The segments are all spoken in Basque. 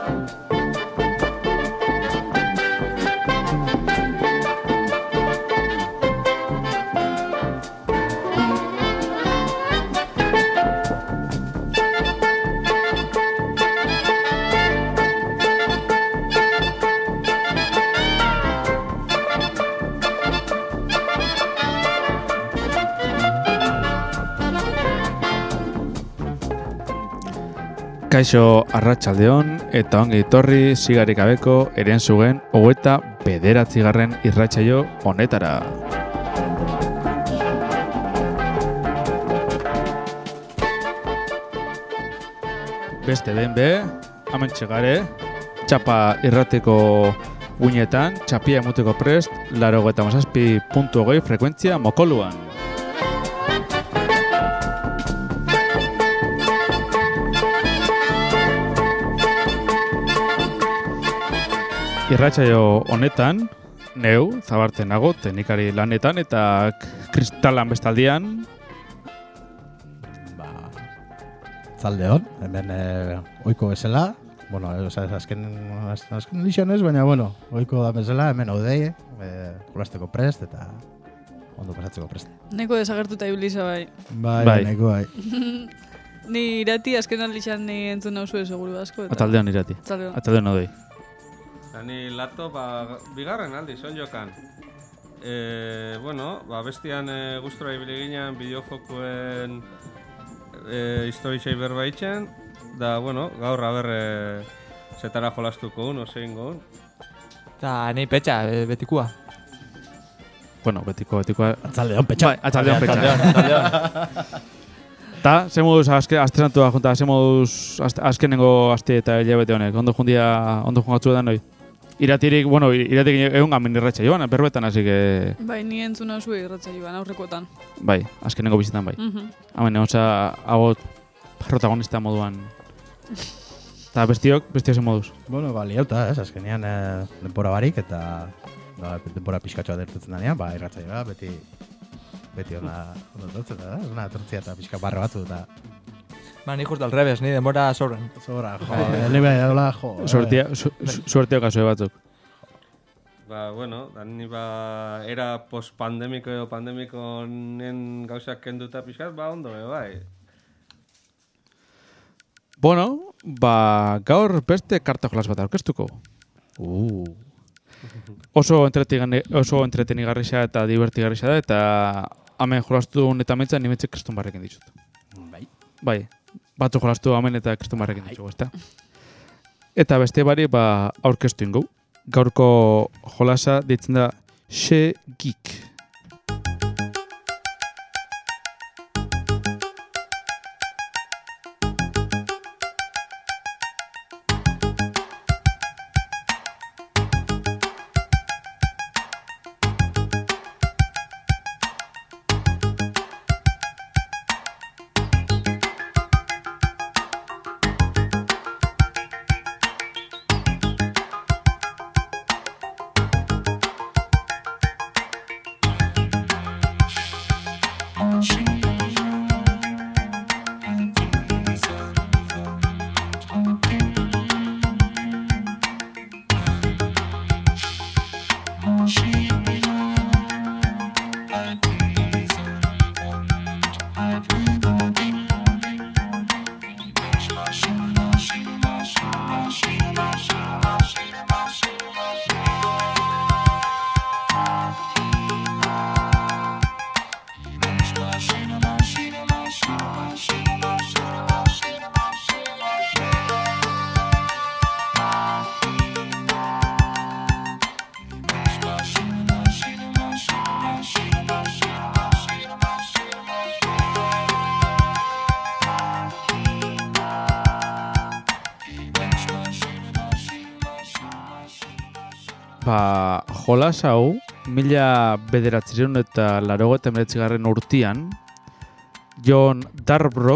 Kaixo arratsaldeon eta ongi etorri sigarik gabeko Herensugen 29. irratsaio honetara. Beste ben be, hementxe gare, txapa irrateko guinetan, txapia emuteko prest, 87.2 frekuentzia Mokoluan. Irratsaio honetan, neu, Zabarte nago, teknikari lanetan eta kristalan bestaldian. Zaldeon, hemen oiko bezala. Bueno, azken lixonez, baina, oiko da bezala, hemen odei, jolasteko prest eta ondo pasatzeko prest. Neko desagertuta iblisa bai. Bai, neko bai. Ni irati, azken aldixan ni entzun nauzue seguru asko. Ataldean irati. Ataldean odei. Ni lato, bigarren aldi, son jokan. Bestian gustura ibili ginen bideojokuen historitxei berbaitzen, da, gaur haber zetara jolastuko un, osein goun. Eta nahi petxa, betikua. Betikua. Atzaldeon petxa. Atzaldeon petxa. Ta, ze moduz astezantua junta, ze moduz azkenengo aste eta hilabete honek, ondo jungatzu edan hoi? Iratirik egun gamin irratxa joan, berbetan, hasi que... Bai, ni entzun nauzue irratxa joan, aurrekotan. Bai, azkenengo bizitan bai. Hemen, hago protagonista moduan. Eta bestiok zen moduz? Liauta, azkenean denbora barik eta denbora pixkatxoa dertutzen danean, irratxa joa, beti ona dutzen da, ona tortzia eta pixka barra batzu eta... Ni justo al revés, ni denbora sobran. Sobra, jo. Suerteo kasue batzuk. Ni era post-pandemiko edo pandemiko nen gauzak kenduta pixkat, ondo, bai. Gaur beste karta jolas bat aurkeztuko. Oso entretenigarria eta divertigarria da, eta hemen jolastu eta mentzan nimetzek kristun barrekin ditut. Bai. Batzu jolastu hemen eta kristun barrekin ditut, ezta? Eta beste bari aurkeztu ingo. Gaurko jolasa ditzen da She Geek. Jolas hau, 1989 urtean, John Darbro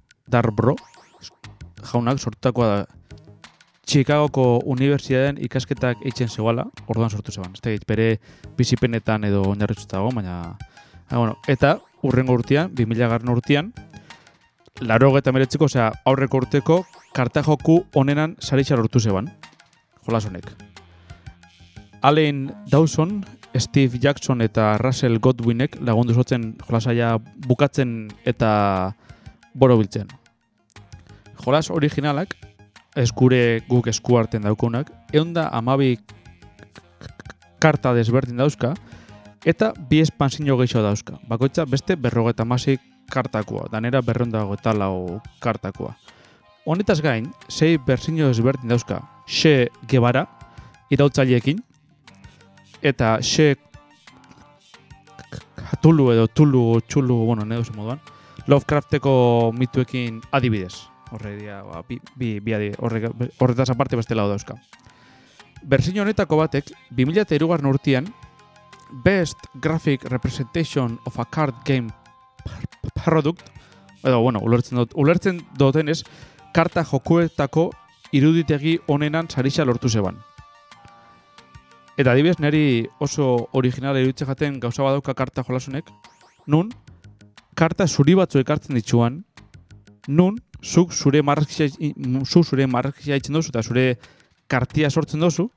jaunak sortutakoa da. Chicagoko Unibertsitatean ikasketak eitzen zegoala, orduan sortu zeban. Ez da, bere bizipenetan edo oinarritzuta dago, baina... eta urrengo urtean, 2000 urtean, 89ko, osea, aurreko urteko karta joku onenan saritxa lortu zeban. Jolas honek. Allen Dawson, Steve Jackson eta Russell Godwinek lagundu zotzen jolasaia bukatzen eta borobiltzen. Jolas originalak, ez guk esku arten daukunak, 112 karta desberdin dauzka, eta 2 espansiño gehiago dauzka. Bakoitza beste 56 kartakoa, danera 204 kartakoa. Honetaz gain, 6 bersiño desberdin dauzka. Xe Guevara, irautzaileekin, eta Xe Tulu edo Txulu, bueno, neduzen moduan, Lovecrafteko mituekin adibidez. Horredia, horretaz aparte beste lau dauzka. Bersiño honetako batek, 2003 urtean, Best Graphic Representation of a Card Game Product, edo, bueno, ulertzen dutenez, karta jokuetako iruditegi onenan sarixa lortu zeban. Eta adibidez, niri oso originala iruditze jaten gauza badauka karta jolasunek, nun, karta zuri batzu ekartzen dituan, nun, zuk zure marrazkia itzen dozu eta zure kartia sortzen dozu,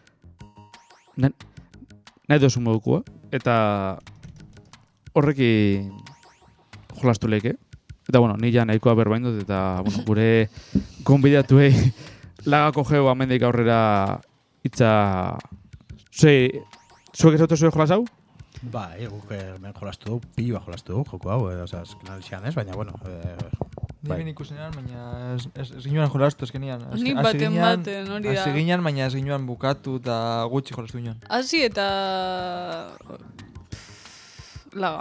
nahi dozu modukua, eta horrekin jolastu leke. Eta, bueno, ni ja nahikoa berbain dut, eta, bueno, gure gonbidatuei lagako geu amendik aurrera itza... Zuek ezaute zuen jolas hau? Ba, guk hemen jolastu dugu, pila jolastu dugu, joko hau, azken alixean ez, baina, bueno... Nire ikusenean, baina ez ginoan jolastu, ez genian. Nik baten, hori da. Hasi ginen, baina ez ginoan bukatu eta gutxi jolastu ginoan. Hasi eta... laga.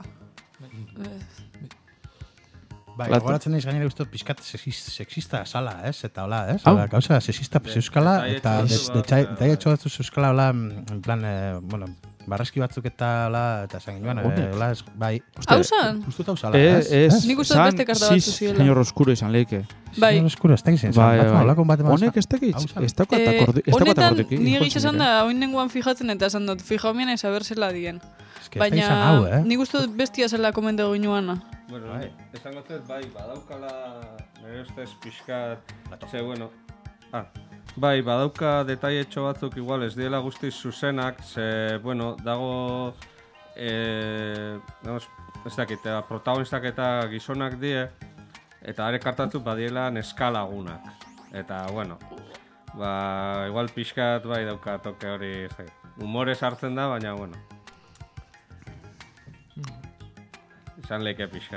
Bai, gogoratzen naiz gainera uste pizkat sexista sala, ez? Eta hola, ez? Hola, gauza sexista euskala eta detailetxo batzu euskala hola, en plan, bueno, barraski batzuk eta hola, eta esan ginoan, hola, bai. Hau zan? Ustut hau sala, ez? Nik uste beste karta batzu ziela. Señor Oscuro izan leike. Bai. Señor Oscuro, ez da gizien, holako bat emazan. Honek ez da gitz, ez da bat akordeki. Honetan, nire esan da, hain nengoan fijatzen eta esan dut, fijau miena ez aberzela dien. Baina, nik uste dut bestia zela komende goinuana. Bueno, esan gotzez, bai, badaukala, nire ustez pixkat, bueno, bai, badauka detailetxo batzuk igual ez diela guztiz zuzenak, bueno, dago, ez dakit, protagonistak eta gizonak die, eta are kartatzuk badiela neskalagunak. Eta, bueno, ba, igual pixkat, bai, dauka toke hori, humorez hartzen da, baina, bueno. Izan leke pixka.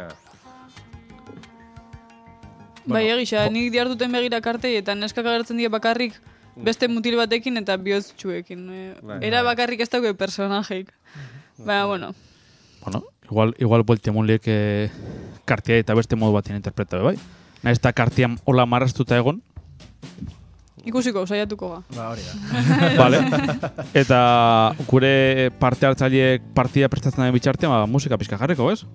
Bai, egisa, nik diartuten begira kartei eta neskak agertzen die bakarrik beste mutil batekin eta bihotzuekin. Era bakarrik ez dauke personajeik. Baina, bueno. Bueno, igual bueltemun lieke kartia eta beste modu batien interpreta, bai? Nahiz eta kartian hola marraztuta egon. Ikusiko, saiatuko ga. Ba, hori da. Vale. Eta gure parte hartzaileek partida prestatzen den bitxartean, ba, musika pixka jarriko, ez?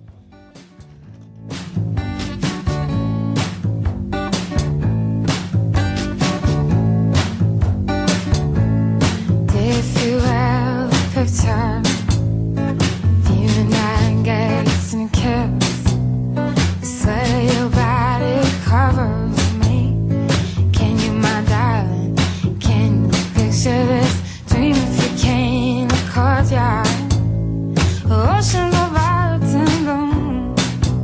Oceans of violets and bloom,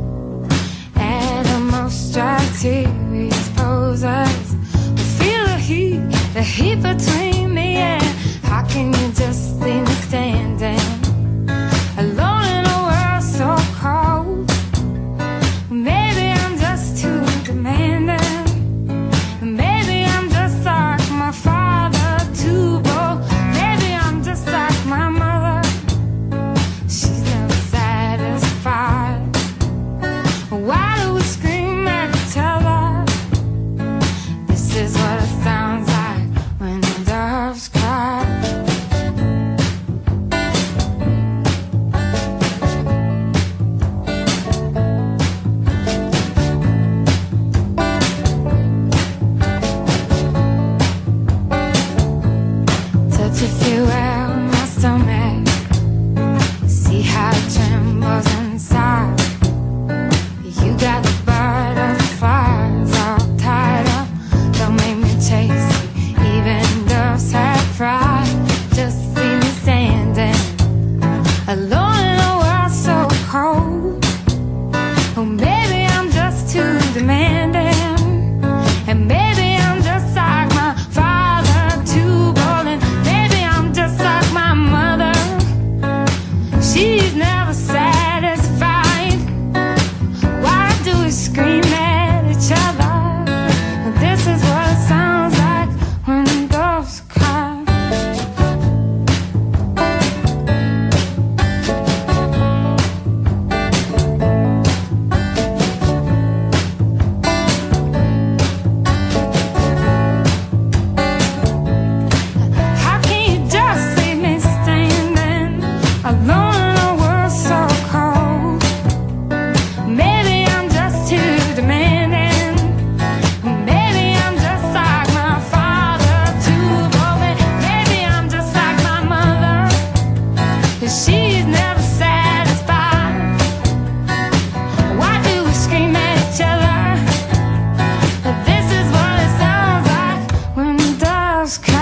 serious poses. We feel the heat between me and how can you just leave me standing alone in a world so cold? Maybe I'm just too demanding. Maybe I'm just like my father too bold. Maybe I'm just like my mother. She's never satisfied. Why do we scream at each other? This is what it sounds like when the she's never satisfied. Why do we scream at each other? This is what it sounds like when doves cry.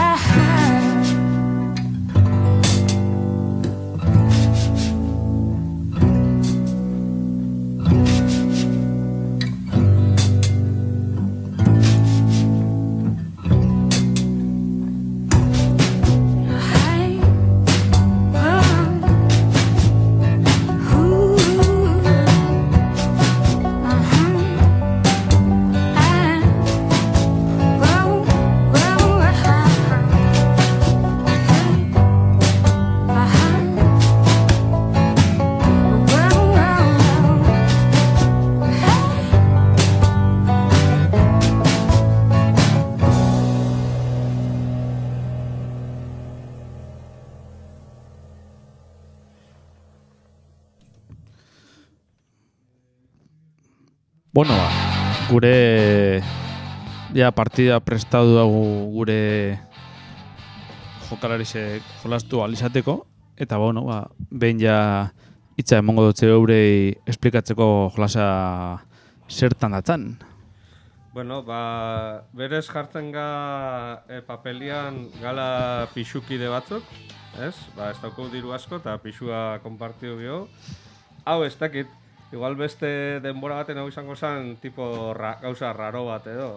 Bueno, gure ja partida prestatu dugu gure jokalarize jolastu alizateko, eta bueno, behin ja hitza emongo dutze eurei esplikatzeko jolasa zertan datzan. Bueno, berez jartzen ga papelian gala pixukide batzuk, ez? Ez dauko diru asko eta pixua konpartiu geho. Hau ez dakit, igual beste denbora baten hau izango zen tipo gauza raro bat edo.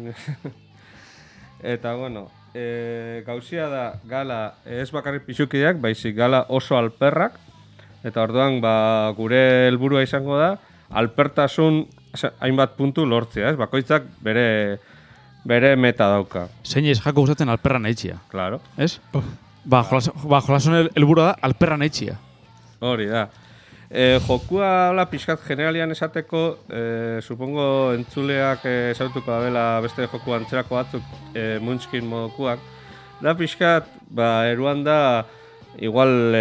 Eta bueno, gauzia da gala ez bakarrik pixukideak, baizik gala oso alperrak. Eta orduan gure helburua izango da alpertasun hainbat puntu lortzea, ez? Bakoitzak bere meta dauka. Zein ez jako gustatzen alperra nahitxia. Claro. Ez? Jolasun helburua da alperra nahitxia. Hori da. Jokua pixkat generalian esateko, supongo entzuleak esautuko dabela beste joku antzerako batzuk, Munchkin modukuak. Da pixkat, eruan da, igual,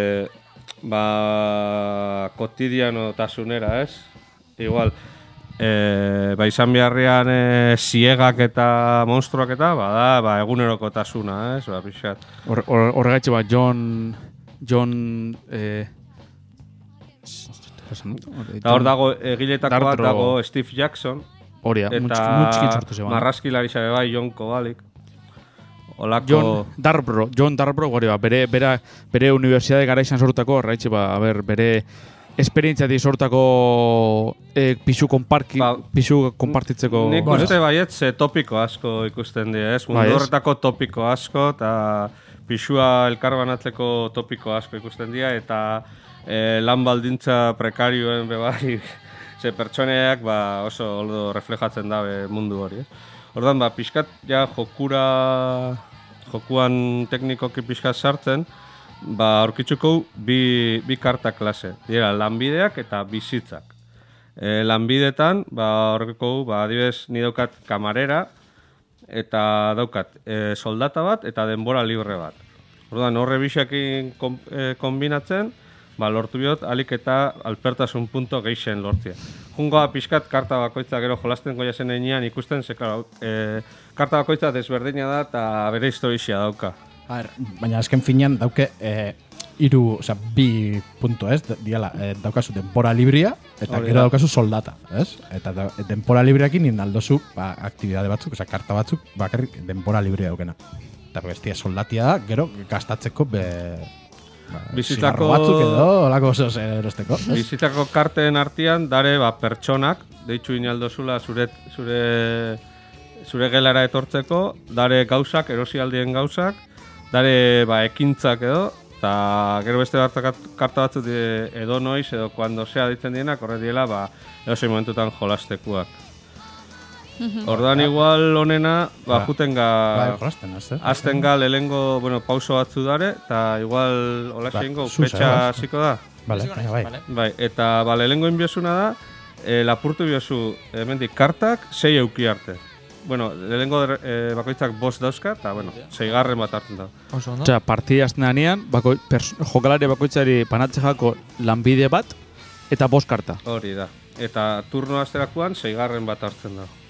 kotidiano tasunera, ez? Igual, izan beharrean ziegak eta monstruak eta, eguneroko tasuna, ez? Pixkat. Horregaitxe John... Eta hor dago egiletako bat dago Steve Jackson. Horia, Munchkin sortu zeban. Marraskilari zabe bai, John Kovalik. John Darbro, bere universidade gara izan sortutako, horregaitxe, bere esperientziatik sortako pixu konpartitzeko... Nik uste baiet topiko asko ikusten dira, ez? Mundu horretako topiko asko, eta pixua elkarbanatzeko topiko asko ikusten dira, eta lan baldintza prekarioen bebai, ze pertsoneak oso oldo reflejatzen dabe mundu hori. Ordan pixkat ja jokuan teknikoki pixkat sartzen, aurkitzuko bi karta klase. Dira, lanbideak eta bizitzak. Lanbidetan, horreko, adibidez, ni daukat kamarera, eta daukat soldata bat eta denbora libre bat. Ordan horre bixakin kombinatzen, lortu biot, alik eta alpertasun punto geixen lortzia. Jungoa pixkat karta bakoitza gero jolasten goia zen enean ikusten, karta bakoitza desberdina da eta bere historia dauka. Baina azken finean dauke bi punto, ez? Daukazu denpora libria eta gero daukazu soldata, ez? Eta denpora libriakin inaldozu aktibidade batzuk, karta batzuk, bakarrik denpora libria daukena. Eta bestia soldatia da, gero gastatzeko Bizitzako batzuk edo, olako oso erosteko. Bizitzako karteen artean, dare pertsonak, deitzu inaldozula zure gelara etortzeko, dare gauzak, erosialdien gauzak, dare ekintzak edo, eta gero beste karta batzuk edo noiz, edo kuando sea ditzen dienak, horre diela, edozein momentutan jolastekuak. Orduan igual honena, juten azten ga lehengo pauso batzu dare, eta igual hola xeingo upetxa ziko da. Bai, eta lehengo inbiosuna da, lapurtu biozu hemendik kartak 6 euki arte. Lehengo bakoitzak 5 dauzka, eta 6 bat hartzen da. Osea, partida azten danean, jokalari bakoitzari panatze jako lanbide bat, eta 5 karta. Hori da. Eta turno azterakoan 6 bat hartzen da.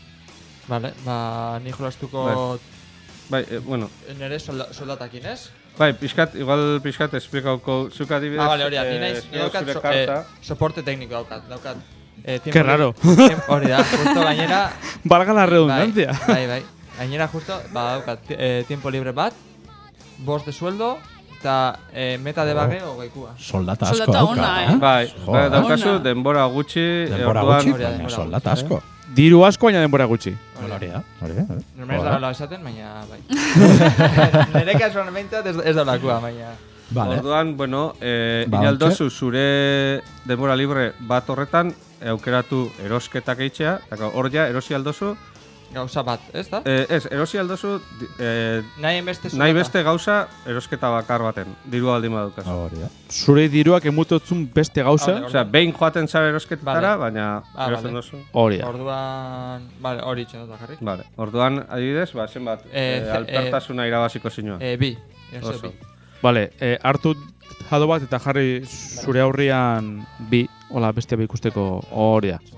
Vale, ni jolastuko... Bai, Nere soldatakin, ez? Bai, igual pixkat esplikauko zuk adibidez. Vale, hori da, ni naiz, zure karta. soporte técnico daukat. Qué raro. Hori da, justo gainera... Valga la redundancia. Bai. Gainera justo, daukat tiempo libre bat, 5 de sueldo, eta meta de bageo goikua. Soldata asko Soldata dauka, ona, Bai, Joder. daukazu Ona. denbora gutxi, Denbora orduan... gutxi, baina soldata asko. Diru asko, baina denbora gutxi. Hori da. Normal ez da gala esaten, baina bai. Nire kasuan behintzat ez da lakua, baina... Vale. Orduan, bueno, Ba, inaldozu zure denbora libre bat horretan, aukeratu erosketak eitzea, eta hor ja, erosi aldozu, Gauza bat, ez da? erosi aldozu, Nahi beste nahi beste gauza erosketa bakar baten, dirua baldin badukazu. Hori da. Zure diruak emutotzun beste gauza, Osea, behin joaten zara erosketetara, Vale. baina erosten vale. duzu. hori da. Orduan... Vale, hori itxen dut bakarrik. Vale, orduan, adibidez, zenbat, alpertasuna irabaziko zinua. Bi. Oso. Vale, hartu jado bat eta jarri zure aurrian bi, hola bestia ikusteko hori da.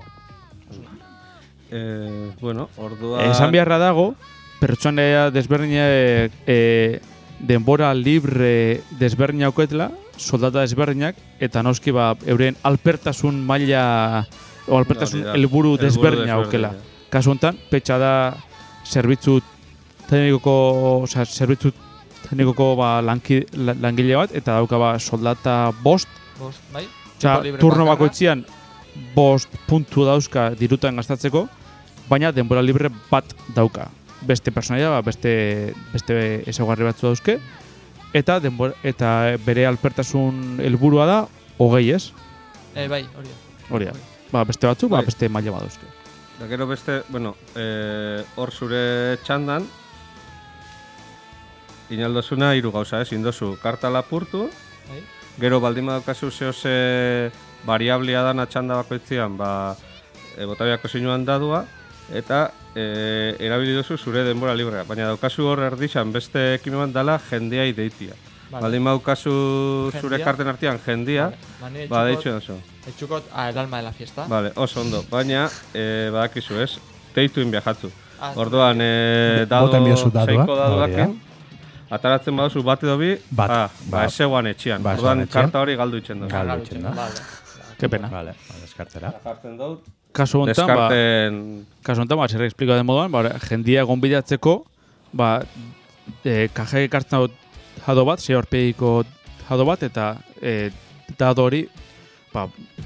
Bueno, orduan... Esan beharra dago, pertsonea desberdinak denbora libre desberdina auketela, soldata desberdinak, eta noski ba, euren alpertasun maila, o alpertasun Hori da, helburu helburu desberdina aukela. Kasu honetan, petxa da zerbitzu teknikoko langile bat, eta dauka ba, soldata 5, Bai? Osea, Tiempo libre turno bakarra. bakoitzian 5 puntu dauzka dirutan gastatzeko, baina denbora libre bat dauka. Beste personaia, beste ezaugarri batzu dauzke, eta bere alpertasun helburua da 20, ez? Bai, hori da. Hori da. Ba, beste batzuk, Bai. beste maila bat dauzke. Da gero beste, bueno, hor zure txandan, inaldozuna 3 gauza, ez? Indozu karta lapurtu, Bai. gero baldin badaukazu zehose variablia dana txanda bakoitzian, ba, botabiako zinuan dadua, eta erabili duzu zure denbora librea. Baina daukazu hor erdizan beste ekimen dala jendeai deitia. Vale. Baldin badaukazu zure Jendia. karten artean jendia, Vale. ba, deitxu dazu. Etxukot, el alma de la fiesta. Vale, oso ondo. Baina, badakizu ez, deitu inbiajatzu. Ah, Orduan, dado, Boten biozu dadua, seiko hori daduakin, ataratzen baduzu bat edo bi, Bat, ba, ez zegoan etxean. Ba, ez Orduan, zegoan etxean. karta hori galdu itxen dut. Galdu itxen da. Vale. Ke pena. Vale, deskartera. Jartzen dut, Kasu honetan, deskarten... zerre esplikatu den moduan, ba, jendia gonbidatzeko, ba, kaje ekartzen jado bat, 6 aurpegiko jado bat, eta dado hori, ba,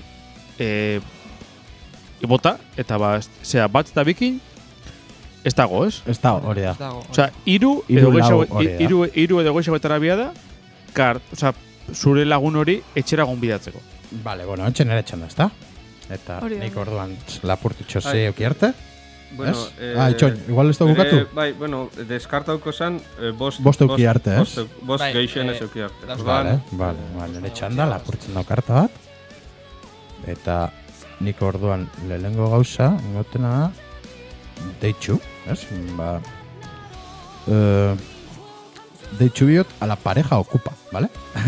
bota, eta ba, bat eta bikin, ez dago, ez? Ez da, hori da. Ez dago, Osea, hiru Hiru edo lau gehiago hori da. hiru edo gehiago bia da, zure lagun hori etxera gonbidatzeko. Vale, bueno, entxe nire txanda, ez da? Eta Hori da. nik orduan lapurtutxo Ai. ze eukiarte. Bueno, Itxoin, igual ez da bukatu? Bai, bueno, deskartauko zen, Bost euki arte, ez? Bost Bai, geixen ez euki arte. dauzka. Orduan, Vale, nire txanda, lapurtzen dau karta bat. Eta nik orduan lehengo gauza, ingotena da, deitxu, ez? Ba, deitxu biot a la pareja ocupa, vale?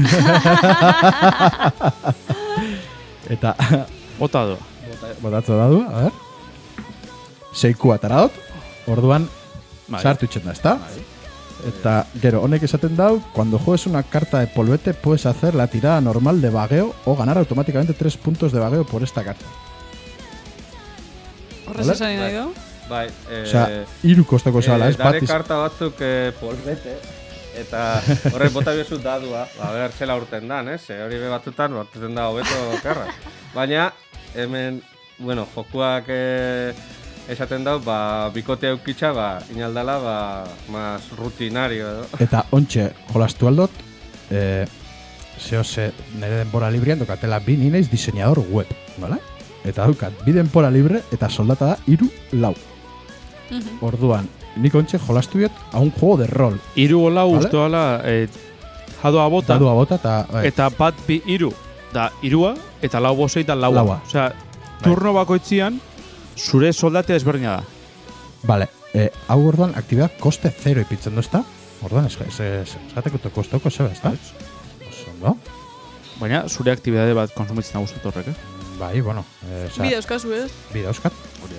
Eta Bota doa. botatzo dadu, a ver. Seiku atara dut, orduan Bai. sartu itxen da, ezta? Eta gero, honek esaten dau, cuando juegues una carta de polvete puedes hacer la tirada normal de vagueo o ganar automáticamente 3 puntos de vagueo por esta carta. Horrez Vale. esan nahi du? bai, Osea, hiru kostako zala, ez? dare Batiz, karta batzuk polbete, eta horrek bota biozu dadua, ba, behar zela urten dan, ez? Hori be batzutan, urten da hobeto kerra. Baina, hemen, bueno, jokuak esaten dau, ba, bikote eukitza, ba, inaldala, ba, más rutinario, edo. eta ontxe jolastu aldot, zehose nire denbora librian dokatela bi nineiz diseñador web, vale? Eta daukat, bi denbora libre eta soldata da 3-4. Orduan, nik ontxe jolastu biot a un juego de rol. Hiru lau Vale. uste dala, jadoa bota, Dadua bota eta... bai. eta bat bi hiru da hirua, eta lau bosei da laua. Laua. Osea, turno bakoitzian, zure soldatea ezberdina da. Vale, hau orduan aktibidad koste 0 ipitzen duzta. Orduan, esgatekuto kostoko zebe, ez da? Oso, ondo. Baina, zure aktibidade bat konsumitzen nagusat horrek, Bai, bueno. Bi dauzkazu ez? Bi dauzkat.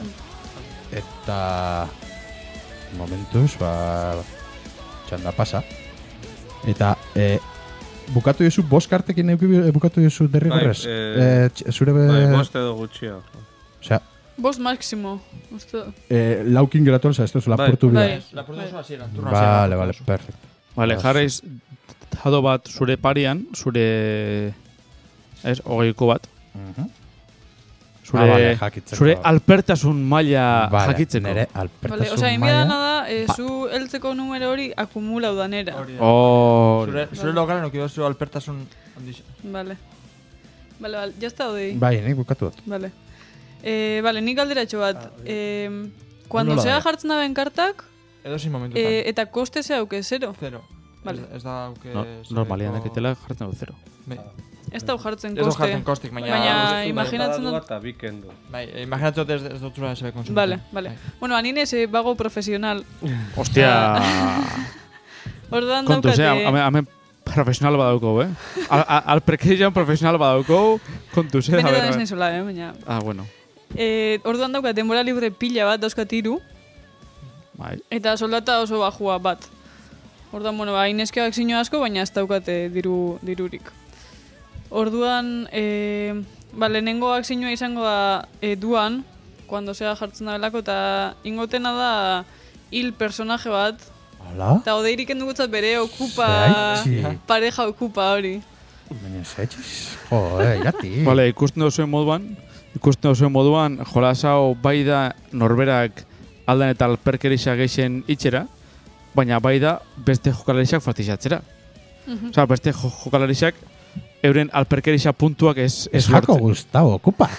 Eta... Momentuz, ba... Txanda pasa. Eta Bukatu duzu, bost kartekin bukatu duzu derrigorrez? Zure bost edo gutxia. Osea, Bost máximo. Uste. laukin geratu alza, ez duzu lapurtu Bai. bida. Lapurtu oso hasieran, turno hasieran. Vale, perfecto. Vale, jarraiz dado bat zure parian, zure... Ez, hogeiko bat. Zure, vale, jakitzeko. zure alpertasun maila jakitzeko. Nere Vale, alpertasun osea, maila. inbiadana da, zu heltzeko numero hori akumulau danera. Zure logaren okido zu alpertasun handixa. Vale. Vale, ya está odei. Bai, nik bukatu dut. Vale. Vale, nik galderatxo bat. Cuando Nola sea da? jartzen daben kartak, Edo sin momentutan. eta koste ze auke, zero. Zero. Vale. Ez da auke... Normalian dakitela jartzen dut zero. Bai. Ez da jartzen Ez du koste. jartzen kostik, baina... Baina imaginatzen dut... Eta bikendo. Bai, imaginatzen dut ez dut zura sebe konsumitzen. Vale, vale. Bueno, aninez bago profesional. Hostia... Ordan Kontu, daukate... hemen profesional badauko, Alperkerian profesional badauko, kontu, Benetan ez nahizola, baina... Ah, bueno. Orduan daukat denbora libre pila bat, dauzkat 3, Bai. eta soldata oso bajua bat. Orduan, bueno, ineskeak zino asko, baina ez daukate dirurik. Orduan, lehenengo akzinoa izango da duan, cuando sea jartzen da belako, eta ingotena da hil personaje bat, Hala? eta odeirik endugutzat bere okupa, Zehaitzi. pareja okupa hori. Baina zehaitziz. Jo, irati. Vale, ikusten duzuen moduan, jolasau bai da norberak aldan eta alperkerisa geixen itxera, baina bai da beste jokalarisak fatizatzera. Osea, beste jokalarisak euren alperkerisa puntuak ez Ez jako lortzen. Gustavo, okupa.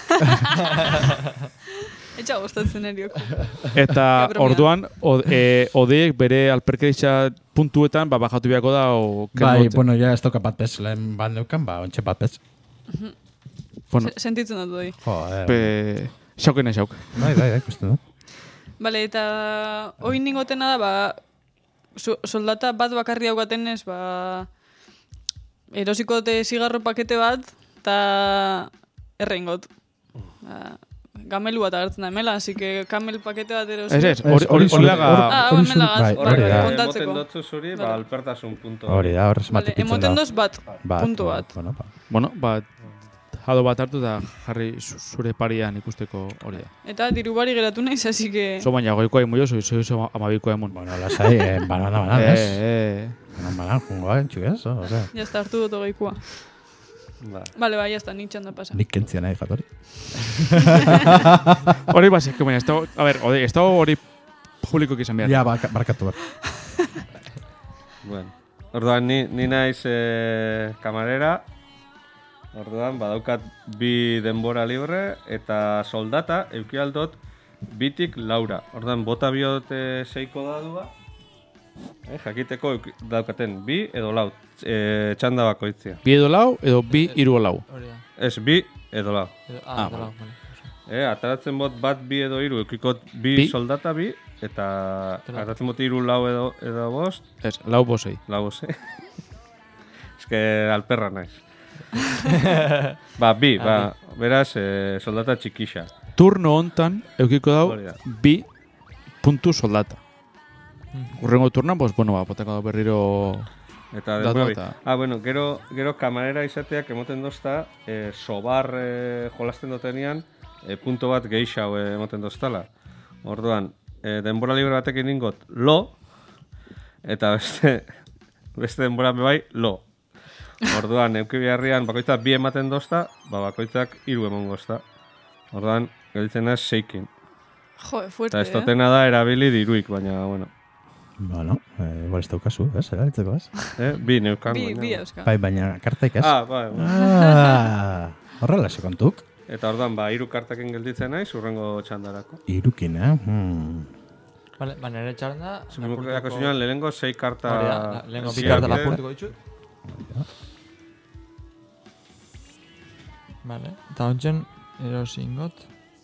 Etxa gustatzen eriok. Eta Bromea. orduan, odeiek bere alperkerisa puntuetan bajatu beharko da o Bai, bueno, ya ez dauka bat bez, lehen bat neukan, ontxe bat bez. bueno, Sentitzen dut doi. Jo, xaukena xauk. bai, ikusten dut. Bale, eta oin ningotena da, soldata bat bakarri daukaten ez, erosiko dute zigarro pakete bat, eta erreingot. Gamelu bat agertzen da emela, así que kamel pakete bat erosi. Ez, hori laga... hori melagaz, hori da. kontatzeko. Emoten dotzu zuri, Vale. alpertasun punto. Hori da, horrez Vale, matipitzen da. emoten doz bat, punto bat. Bueno, Bueno, jado bat hartu da jarri zure parian ikusteko hori da. Eta diru bari geratu naiz, así que... Zo baina goikoa emo jo, zo amabikoa emon. Bueno, lasai, banan, ez? Banan, jungo, txuez, osea. Ya está, hartu dut hogeikua. Vale, ya está, nik txanda pasa. Nik kentzia nahi jatori. Hori basik, baina, ez da hori publikoak izan behar. Ja, barkatu bat. Bueno, orduan ni naiz kamarera, orduan badaukat bi denbora libre eta soldata eukialdot bitik laura. Orduan bota biot 6ko dadua, jakiteko daukaten bi edo lau, txanda bakoitzia. Bi edo lau, edo bi hiru lau. Hori da. Ez bi edo lau. Vale. Ataratzen bot bat bi edo hiru, eukikot bi soldata bi, eta ataratzen bot hiru lau edo bost. Ez, lau bosei. Lau bosei. Ez que alperra naiz. Bi, beraz, soldata txikixa. Turno hontan, eukiko dau, Hori da. bi puntu soldata. Urrengo turnan, botako da berriro... Eta Datu denbora bi. eta- Bueno, gero kamarera izateak emoten dozta, sobar jolasten dotenean, punto bat geixau emoten doztala. Orduan, denbora libre batekin ningot lo, eta beste denbora bai lo. Orduan, euki biharrian bakoitzak bi ematen dozta, bakoitzak 3 emongo dozta. Orduan, gelditzen naz 6kin. Jo, fuerte, Eta ez dotena da erabili diruik, baina, bueno. Bueno, igual ez daukazu, ez? Erabiltzeko, ez? Bi neukan. Bi euska. Bai, baina kartek, ez? Bai. Horrela se kontuk. Eta orduan, 3 kartaken gelditzen naiz, urrengo txandarako. Irukin, Vale, baina ere txaranda... Zumikako zinean, lehenengo 6 karta... Hori da, lehenengo bi ziak, karta lapurtuko ditut. Vale, eta hontzen erosi ingot.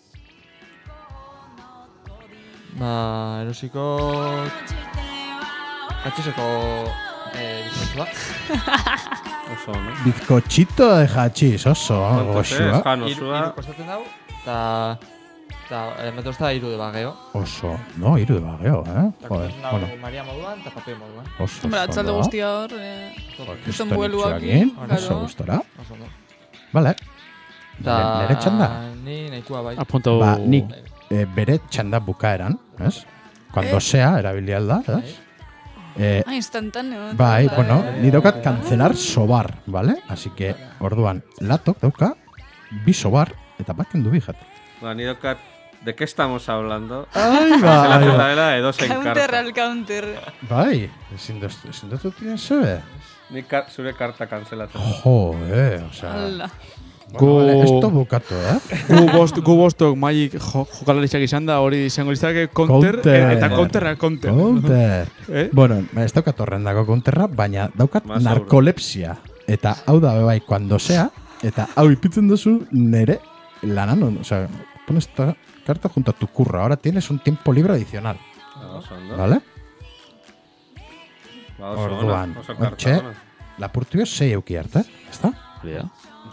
Erosiko... Katxeseko... bizkotxu da. Oso, no? Bizkochito de hachís, oso, goxua. Jan osua. Hiru kostatzen dau, eta... Eta meto ez da iru de bageo. Oso, no, iru de bageo, Joder, bueno, Maria moduan eta papel moduan. oso. Hombre, atzalde ondo. guztia hor, Kriston kriston bueluakin, itxoakin, oso claro. gustora. Oso ondo. Vale. Eta Nere txanda? Ni nahikoa bai. Apuntau... Ba, nik bere txanda bukaeran, ez? Cuando sea, erabilial da, ez? Instantáneo. Bai, bueno, ni daukat cancelar sobar, ¿vale? Así que, orduan, latok dauka, bi sobar, eta bat kendu bijat. Ba, ni daukat, ¿de qué estamos hablando? Ai, Zelatzen da dela edozein Counter karta. al counter. Bai, ezin dut tinen zebe. Ni zure karta kanzelatzen. Osea... Ala. Bueno, vale, esto bukatu, Gu bostok maik jokalaritzak izan da, hori izango litzake counter, Counter. eta counterra counter. Counter. Eh? Bueno, ez daukat horrendako counterra, baina daukat Más narkolepsia. Eta hau da bai, cuando sea, eta hau ipitzen duzu nere lanan, osea, pones esta carta junto a tu curro, ahora tienes un tiempo libre adicional, Oso ondo. ¿vale? Ba, oso Orduan, ona, oso karta ontxe, ona. lapurtu sei euki arte, ezta? Hori da.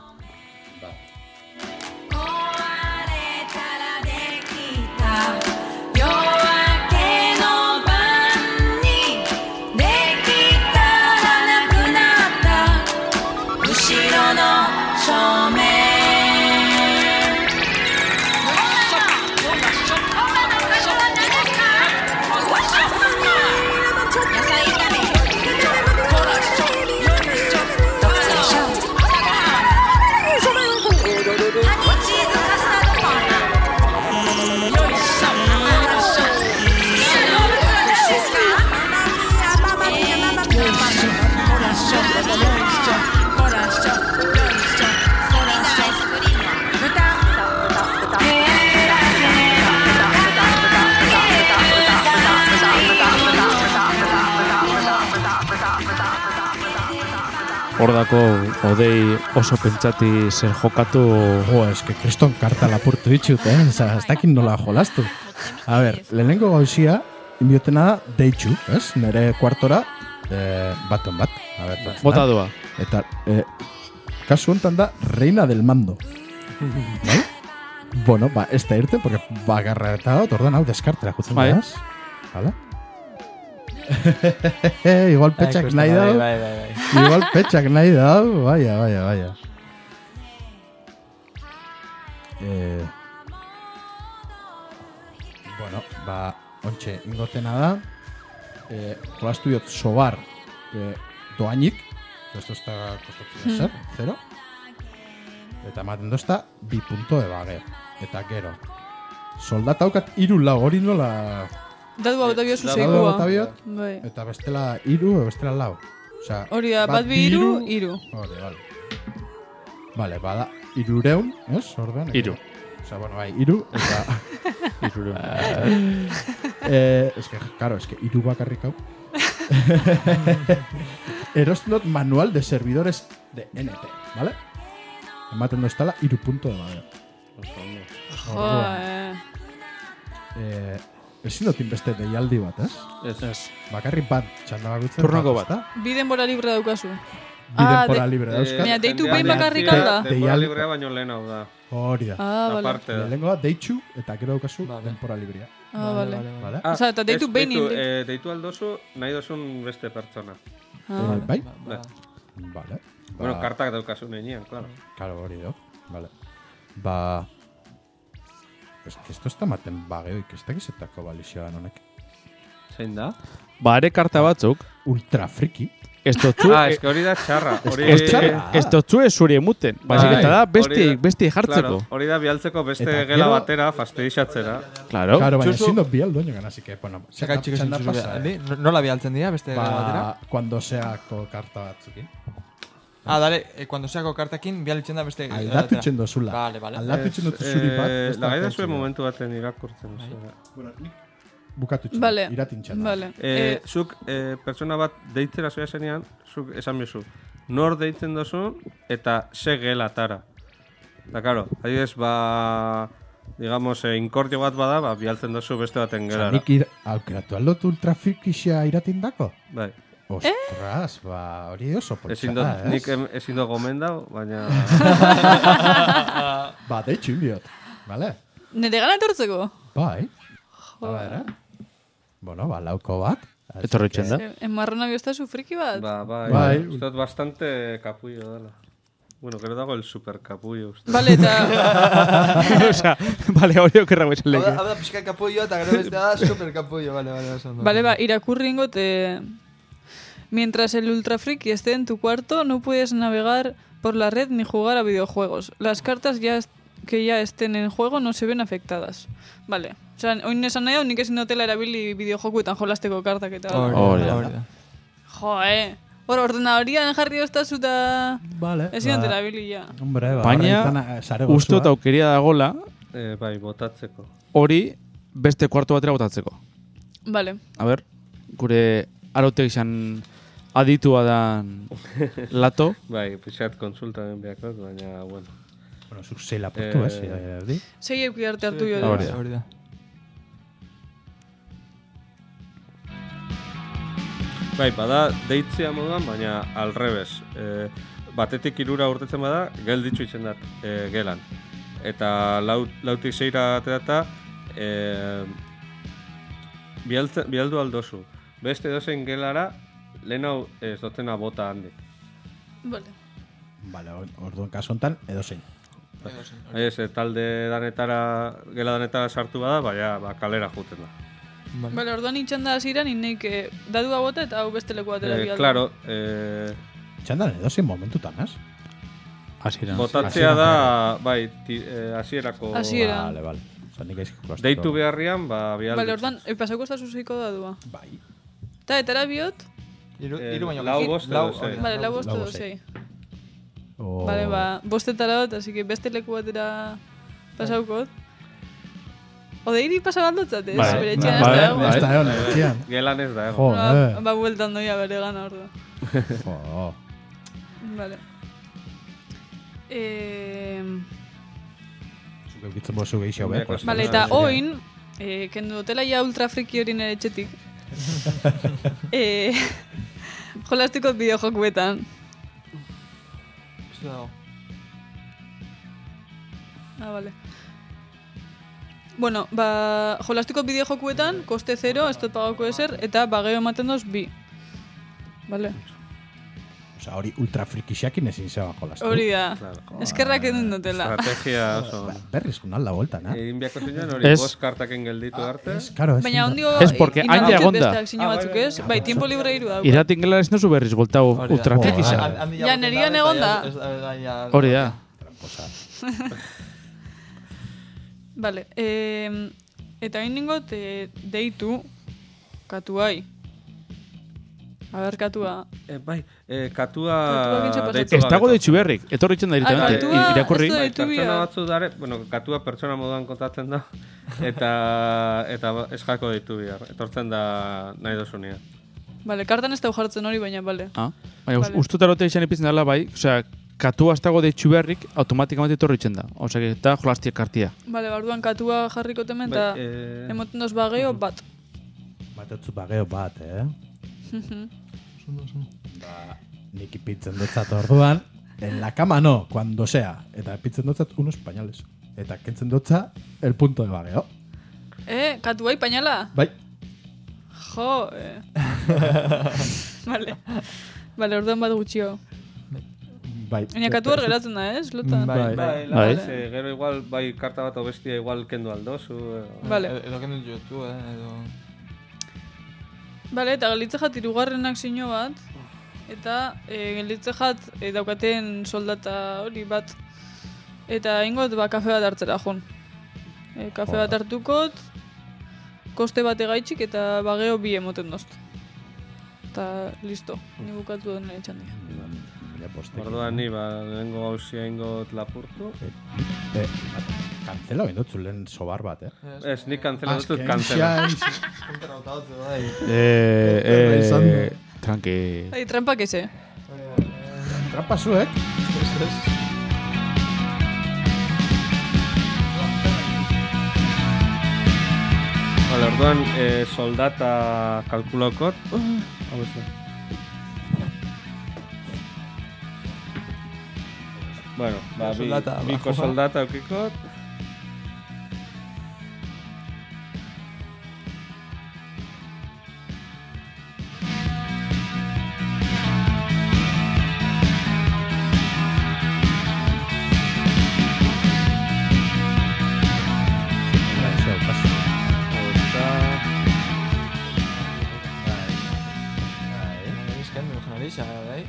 Hordako odei oso pentsati zer jokatu... Jo, eske kriston karta lapurtu ditut, Osa, ez dakit nola jolastu. A ber, lehenengo gauzia, inbiotena da deitxu, ez? Nere kuartora, baton bat. A ber, Bota doa. Eta, kasu honetan da, reina del mando. Bai? Bueno, ba, ez da irten, porque bagarra eta dut, ordan hau deskartera jutzen Bai. da, ez? Vale? Igual petxak nahi dau. Bai. Igual petxak nahi dau. Vaya. Bueno, ba, ontxe, ingotena da. Jolastu diot sobar doainik. Esto está kostatzen zer, 0. Eta ematen dozta, 2 punto de bageo. Eta gero. Soldata haukat 3 lau, hori nola... Datu hau da biozu Datu Dadu zeikua. bota biot, Bai. eta bestela 3, bestela lau. Osea, Hori da, bat bi iru, iru. Vale. Vale, bada, 300, ez? Orduan. Hiru. Osea, bueno, bai, 3 eta... Es que, claro, es que 3 bakarrik hau. Erosten dut manual de servidores de NT, ¿vale? Ematen doztala 3 punto de bageo. Oso ondo. Joa, Ezin dut inbeste deialdi bat, ez? Ez. Bakarrik bat, txanda bakutzen. Turnoko bat. ezta? Bi denbora libre daukazu. Bi denpora libre Baina dauzka. deitu jendean behin bakarrik deitzea, alda? Denbora Deial- librea baino lehen hau da. Hori da. Vale. Aparte da. Lehenengo da, deitxu, eta gero daukazu Vale. denpora librea. Vale. Vale? Osea, eta deitu ez, behin deitu, indi. deitu aldozu nahi dozun beste pertsona. Bai? Ba, Vale. Bueno, kartak daukazu nenean, claro. Claro, hori do. Vale. Ba... Es que esto está maten bageoik, ez dakizetako balizioan honek. Zein da? Ba, ere karta batzuk, Ultra friki. ez dotzu... Ez que hori da txarra. Hori Ez txarra. ez dotzu zuri emuten. Baizik Bai. eta da Hori besti jartzeko. Claro, hori da bialtzeko beste Eta gela gero- batera, fastidixatzera. Claro. Claro, baina Txuzu- ezin dut bi aldoño gana, así que, bueno, Saka txiko txanda zintzu pasa, handi? Nola bialtzen dira beste gara batera? Ba, cuando seako karta batzukin. Ah, dale, cuando seako kartakin bialitzen da beste gara Aldatu batera. itxen dozula. Vale. Aldatu itxen dut zuri bat. ez da Lagai da pentsi zuen da. momentu baten irakurtzen. zera. Bueno, nik bukatu itxen. Vale. Iratin txanda. Vale. Zuk pertsona bat deitzera zoia zenean, zuk esan bizu, nor deitzen dozun eta ze gelatara. Da, karo, adibidez, ba, digamos, inkordio bat bada, ba, bialtzen dozu beste baten Osa, gelara. nik aukeratu aldot ultrafrikixia iratin dako? Bai. Ostras, ba, hori oso Ezin poltsa, dut, nik ezin dut gomen dau, baina... Ba, deitxu indiot, vale? Nere gana etortzeko? Bai. A ver, Bueno, lauko bat. Etorritzen da. Enmarrona biostazu friki bat? Bai. Uste dut bastante capullo dela. Bueno, gero dago el super capullo, uste. Vale, eta... Osea, vale, hori okerrago esan leke. Hau da pixka kapullo eta gero bestea da super kapullo. Vale, oso ondo. Vale, irakurri ingot, mientras el ultra friki esté en tu cuarto, no puedes navegar por la red ni jugar a videojuegos. Las cartas que ya estén en juego no se ven afectadas. Vale. Osea, oin esan nahi hau, nik ezin dutela erabili bideojokuetan jolasteko kartak eta... Hori da. Jo, Hor, ordenadorian jarri oztazu eta... Vale. Ezin dut erabili ja. Hombre, baina, uste eta aukeria dagola, Bai, botatzeko. hori beste kuarto batera botatzeko. Vale. A ber, gure arautek izan aditua dan lato. Bai, pixat konsulta den beakot, baina, bueno. Bueno, zuk zei lapurtu, erdi? Sei euki arte hartu jo. Hori da. Hori da. Bai, bada deitzea moduan, baina alrebes. Batetik 3 urtetzen bada, gelditzu itzen dat, gelan. Eta lautik 6 aterata, bialdu aldozu. Beste dozen gelara, lehen hau ez dotena bota handik. Vale. Vale, orduan kaso hontan, edo zein. Ez, talde danetara, gela danetara sartu bada, baina kalera juten da. Vale, orduan itxan da hasieran ineik dadua bota eta hau beste leku batera bialdu. Claro, Txandan edo zein momentutan, ez? Hasieran. botatzea da, bai, hasierako Hasiera. Vale. Osa, nik aizkiko deitu beharrian, bialdu. Vale, orduan, pasako estazu zeiko dadua. Bai. Eta etara biot? Hiru baino lau bost edo lau- sei. Vale, lau bost Lau edo bost, sei. O... Vale, bostetara dut, así que beste leku batera pasaukot. Odeiri pasabandotzat, ez? Bai, Bere etxean bai, ez dago. bai. Ez da egon, etxean. Gelan ez da, egon. Jo, Ba, bueltan doia bere gana ordu. Jo. Vale. Zuk eukitzen bozu gehiago, be? Vale, Vale, eta oin, kendu dutela ja ultra friki hori nire etxetik. Jolastiko bideojokuetan. Eso dago. Vale. Bueno, jolastiko bideojokuetan, koste 0, ez dut pagauko eser, eta bageo ematen doz 2. Vale. Osa, hori ultra frikixakin ezin zeba jolastu. Hori da. Eskerrak edun dutela. Estrategia oso. Berriz kun alda voltan, Egin biako zinean hori Ez. 5 kartaken gelditu arte. Karo, ez. Baina ondio... Ez, porque hain egonda. Besteak sino batzuk ez? Bai, tiempo libre iru dago. Irratin gela ez nozu berriz voltau Hori da. ultrafrikisa. Ja, nerian egonda. Hori da. Vale. Eta hain ningot deitu katuai. A ber, katua. Bai, katua Katua gintxe pasatzen. deitu Ez dago gabe. deitxu beharrik, etorritzen da directamente. katua Irakurri. ez du- Pertsona Deitu batzu dare, bueno, katua pertsona moduan kontatzen da, eta ez jako deitu bihar. Etortzen da nahi dozunia. Vale, kartan ez da jartzen hori, baina, vale. Baina, Vale. ustuta izan ipitzen dela, bai, osea, katua ez dago deitxu beharrik, automatikamente etorritzen da. Osea, eta jolastiak kartia. Vale, orduan katua jarriko temen, eta emoten doz bageo bat. Batetzu bageo bat, Nik ipitzen dutzat orduan, en la cama no, cuando sea. Eta ipitzen dutzat unos pañales. Eta kentzen dutza el punto de bageo. Katuai pañala? Bai. Jo, Vale. Vale, orduan bat gutxio. Bai. Baina katu hor geratzen da, ez? Lota? Bai. Bai. Gero igual, bai karta bat bestia igual kendu aldozu. Vale. Edo kendu jotu, edo... Vale, eta gelitze jat irugarrenak sino bat. Eta gelitze jat daukaten soldata hori bat. Eta ingot, kafe bat hartzera joan. Kafe bat hartukot, koste bat egaitxik eta bageo 2 emoten dozt. Eta listo, ni bukatu den nire txandia. Orduan ni, lehengo gauzia ingot lapurtu. Kancela bindotzu lehen sobar bat, Ez, nik kantzela dut kantzela. Tranqui. Ai, trampak eze. Trampa zuek. Vale, orduan soldata kalkulokot. Hau ez da. Bueno, Soldata, biko bajoa. soldata eukikot. Alicia, bai.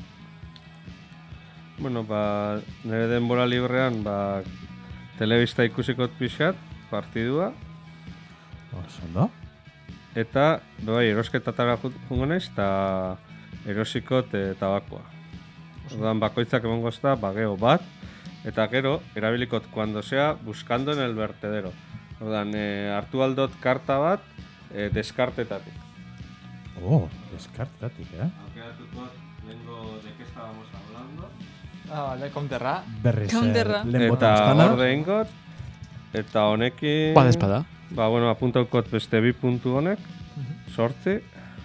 Bueno, nire denbora librean, telebista ikusiko pixkat, partidua, Ondo? eta, erosketatara jungo naiz, eta erosikot tabakoa. Orduan, bakoitzak emongo ezta, bageo bat, eta gero, erabilikot cuando sea buscando en el vertedero. Orduan, hartu aldot karta bat, deskartetatik. Deskartatik, Aukeratuko, lehengo de qué estábamos hablando. Vale, counterra. Berriz, Counterra. lehen bota Eta bastana. hor ingot, eta honekin... Bada espada. Apuntaukot beste 2 puntu honek, 8,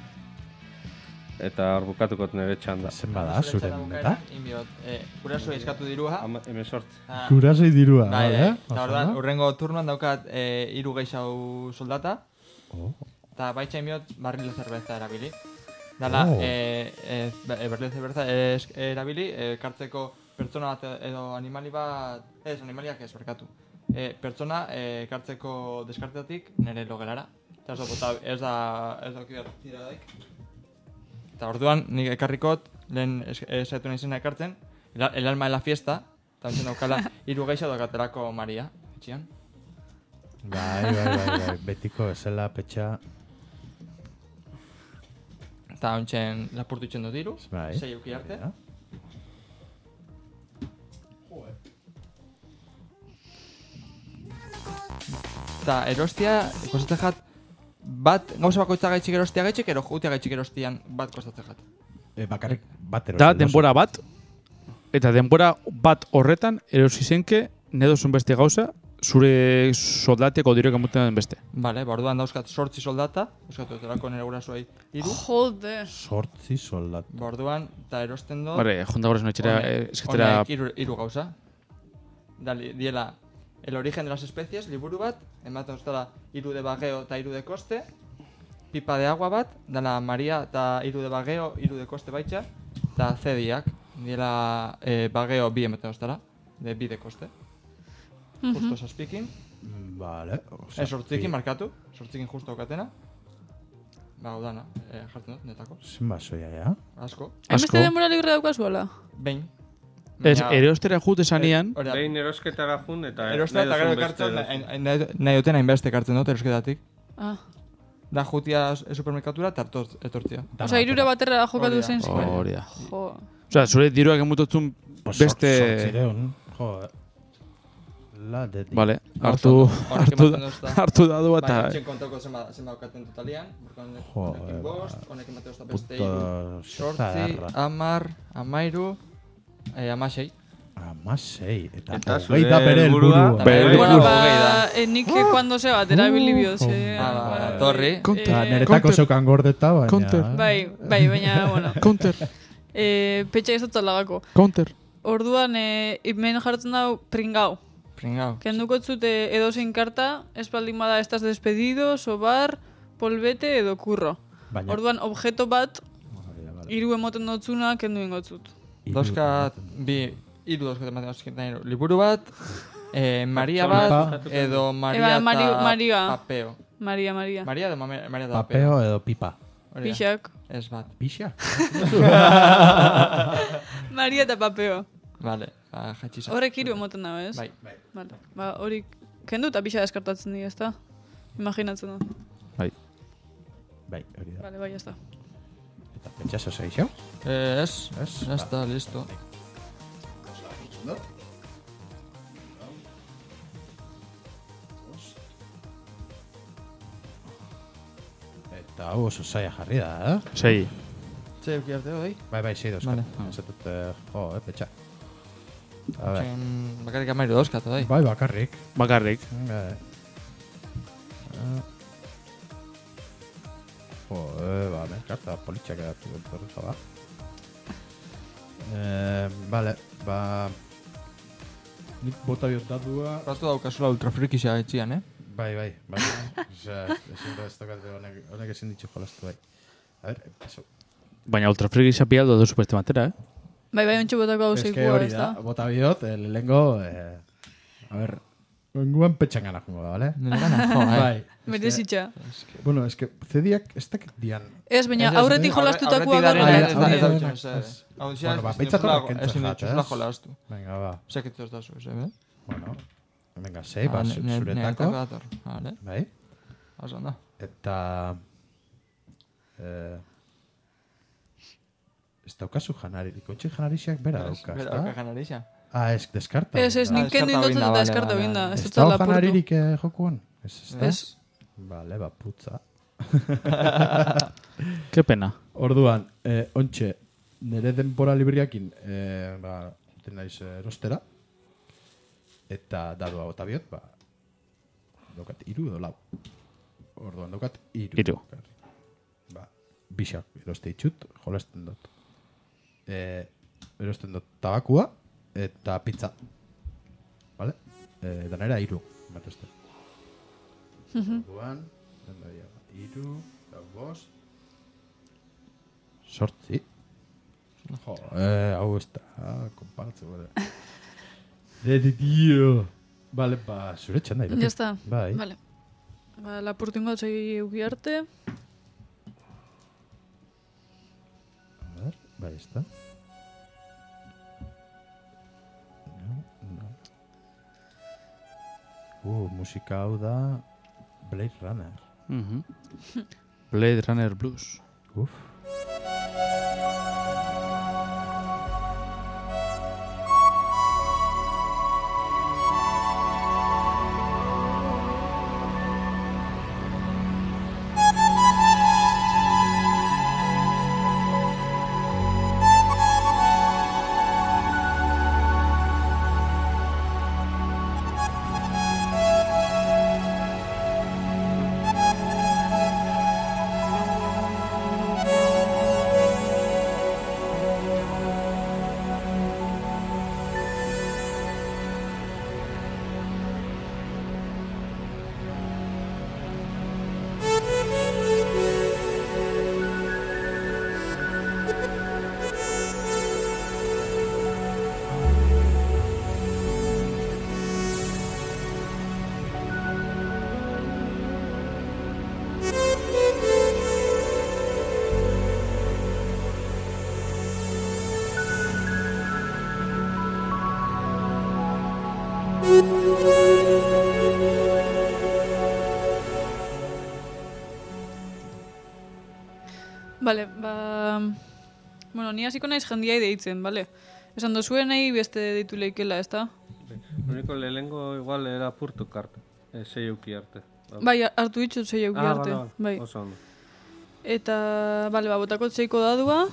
eta hor bukatukot nire txanda. Zen bada, zure meta? Inbiot, guraso eskatu dirua. 18. Kurasoi dirua, Bai, bale? eta orduan, urrengo turnuan daukat 3 gehiago soldata. Eta baitxa inbiot barril zerbeza erabili. Dala, barril zerbeza erabili, kartzeko pertsona bat edo animali bat... animaliak ez, barkatu. Pertsona kartzeko deskartetatik nire logelara. Eta ez da tiradaik. Eta orduan, nik ekarrikot, lehen esaitu nahi zena ekartzen, el alma de la fiesta, eta ontzen daukala, 3 gehiago daukaterako Maria, etxian. Bai, betiko esela petxa. Eta ontzen lapurtu itxen dut diru, Bai. 6 euki arte. Eta erostia, kostatzen jat, gauza bakoitza gaitxik erostia gaitxik, ero jutia gaitxik erostian bat kostatzen jat. Bakarrik bat Da, denbora bat, eta denbora bat horretan, erosi zenke, nedozun beste gauza, zure soldateko direk amuten den beste. Bale, orduan dauzkat 8 soldata, euskatu etorako nire gurasoei 3. Jode. 8 soldat. Orduan, eta erosten dut... Bare, jonda gora etxera, eskatera... Honek 3 gauza. Diela, el origen de las especies, liburu bat, ematen ustala 3 de bageo eta 3 de koste, pipa de agua bat, dala Maria eta 3 de bageo, 3 de koste baitxa, eta cediak, diela bageo 2 ematen ustala, de 2 de koste. Justo saspikin. Vale. Sortzikin markatu, sortzikin justo okatena. Udana, jartzen dut, netako. Zenba soia, ja? Asko. Hainbeste denbora libre daukazuela? Behin. Ez, erostera jute zanean, Behin erosketara jun eta... Erostea eta gero ekartzen, nahi duten hainbeste ekartzen dut erosketatik. Ah. Da jutia supermerkatura eta etortzia. Osa, 3 baterra jokatu Hori da. zen zik. hori da. Jo. Osea, zure diruak emutotzun beste... Sortzireun. Jo, la de... Vale, Horrek ematen duzta. hartu dadu eta... Baina txen kontako zenba daukaten totalian. Honekin bost, honek ematen duzta beste Puto... 8, 10, 13, 16. 16. Eta Eta hogei da bere helburua- helburua. Bere Bueno, helburua. nik cuando se bat, erabili bihotz. Torri. Eta niretako zeukan gordeta, baina... Counter. Bai, baina, bueno. Counter, Petxa ez dut lagako. counter. Orduan, hemen jartzen dau pringau. Pringau. Kenduko zute edozein karta, espaldin bada estás despedido, sobar, polbete edo kurro. Baina... Orduan, objeto bat, 3 emoten dotzuna, kendu ingotzut. Dauzkat, 3 dauzkat ematen dauzkat nahi liburu bat, Maria bat, edo Maria Maria. eta Papeo. Maria. Maria edo Maria eta Papeo edo pipa. Hori da. Pixak. Ez bat. Pixa? Maria eta papeo. Vale, jaitxisa. Horrek 3 emoten dago, ez? Bai. Vale. Hori, kendu eta pixa deskartatzen dira, ezta? Imaginatzen dut. Bai, hori da. Vale, bai, ezta. Eta pentsazo zeixo? Ez, Ez? ya está, listo. Eta hau oso zaila jarri da, Sei. Txe, euki arte hori? Bai, sei dauzkat. Vale. Zatut, petxa. A ver. Bakarrik amairu dauzkat, hori? Bai, bakarrik. Bakarrik. Bai. Me karta politxak edatu bentorreza ba. Vale, nik bota biot dadua... Ratu daukazula ultrafrikisa etxian, Bai. Osea, ezin da ez tokate honek ezin ditxu jolastu bai. A ver, eso. Baina ultrafriki xapialdo duzu beste batera, Bai, ontsu botako hau Es que zeikua, hori ez da, da? bota biot, lehengo... A ver, Onguan petxan gana jongo da, bale? Nire gana, jo, Bai. Merezitxa. Bueno, eske zediak ez dakit dian. Ez, baina aurretik jolastutakoak aurretik Ah, aurretik. ja, darena ja, ez ja, dut. Hau Bueno, ba, behintzat horrek entzat ezin jat, dituzula ez? jolastu. Venga, ba. Sekitu ez da zu, eh? Bueno, venga, sei, ba, Niretako zuretako. dator. Vale, Bai. oso ondo. Eta... Ez daukazu janaririk. Kontxe janarixiak bera dauka, ez Bera, da? janarixa. Ah, ez, deskarta. Ez, nik kendu deskarta indotzen binda, eta vale, eskarta vale, binda. vale. Ez Ez dut da lapurtu. janaririk jokuan? Ez da? Ez. Vale, ba, putza. Ke pena. Orduan, ontxe, nire denbora libriakin, ba, ten naiz erostera, eta dadua bota biot, ba, daukat 3 edo 4. Orduan, daukat 3. 3. Ba, bisak eroste ditut, jolasten dut. Erosten dut tabakua eta pizza. Vale? Danera 3, batuzte. Orduan, dendaria, 3, eta 5, 8. Jo, hau ez da, konpartzu, bale. Tío. Vale, ba, zure txanda Ya está. Bai. Vale. Ba, lapurtu ingo segi euki arte. A ver, bai, ez da. Musika hau da Blade Runner. Blade Runner Blues. Uf. Bale, ba... Bueno, ni hasiko naiz jendiai deitzen, bale? Esan dozuen nahi beste deitu leikela, ez da? Uniko lehengo igual era purtu karta. Sei euki arte. Bai, hartu ditut zei euki arte. Bale, Bai. oso ondo. Eta, bale, ba, botako zeiko dadua.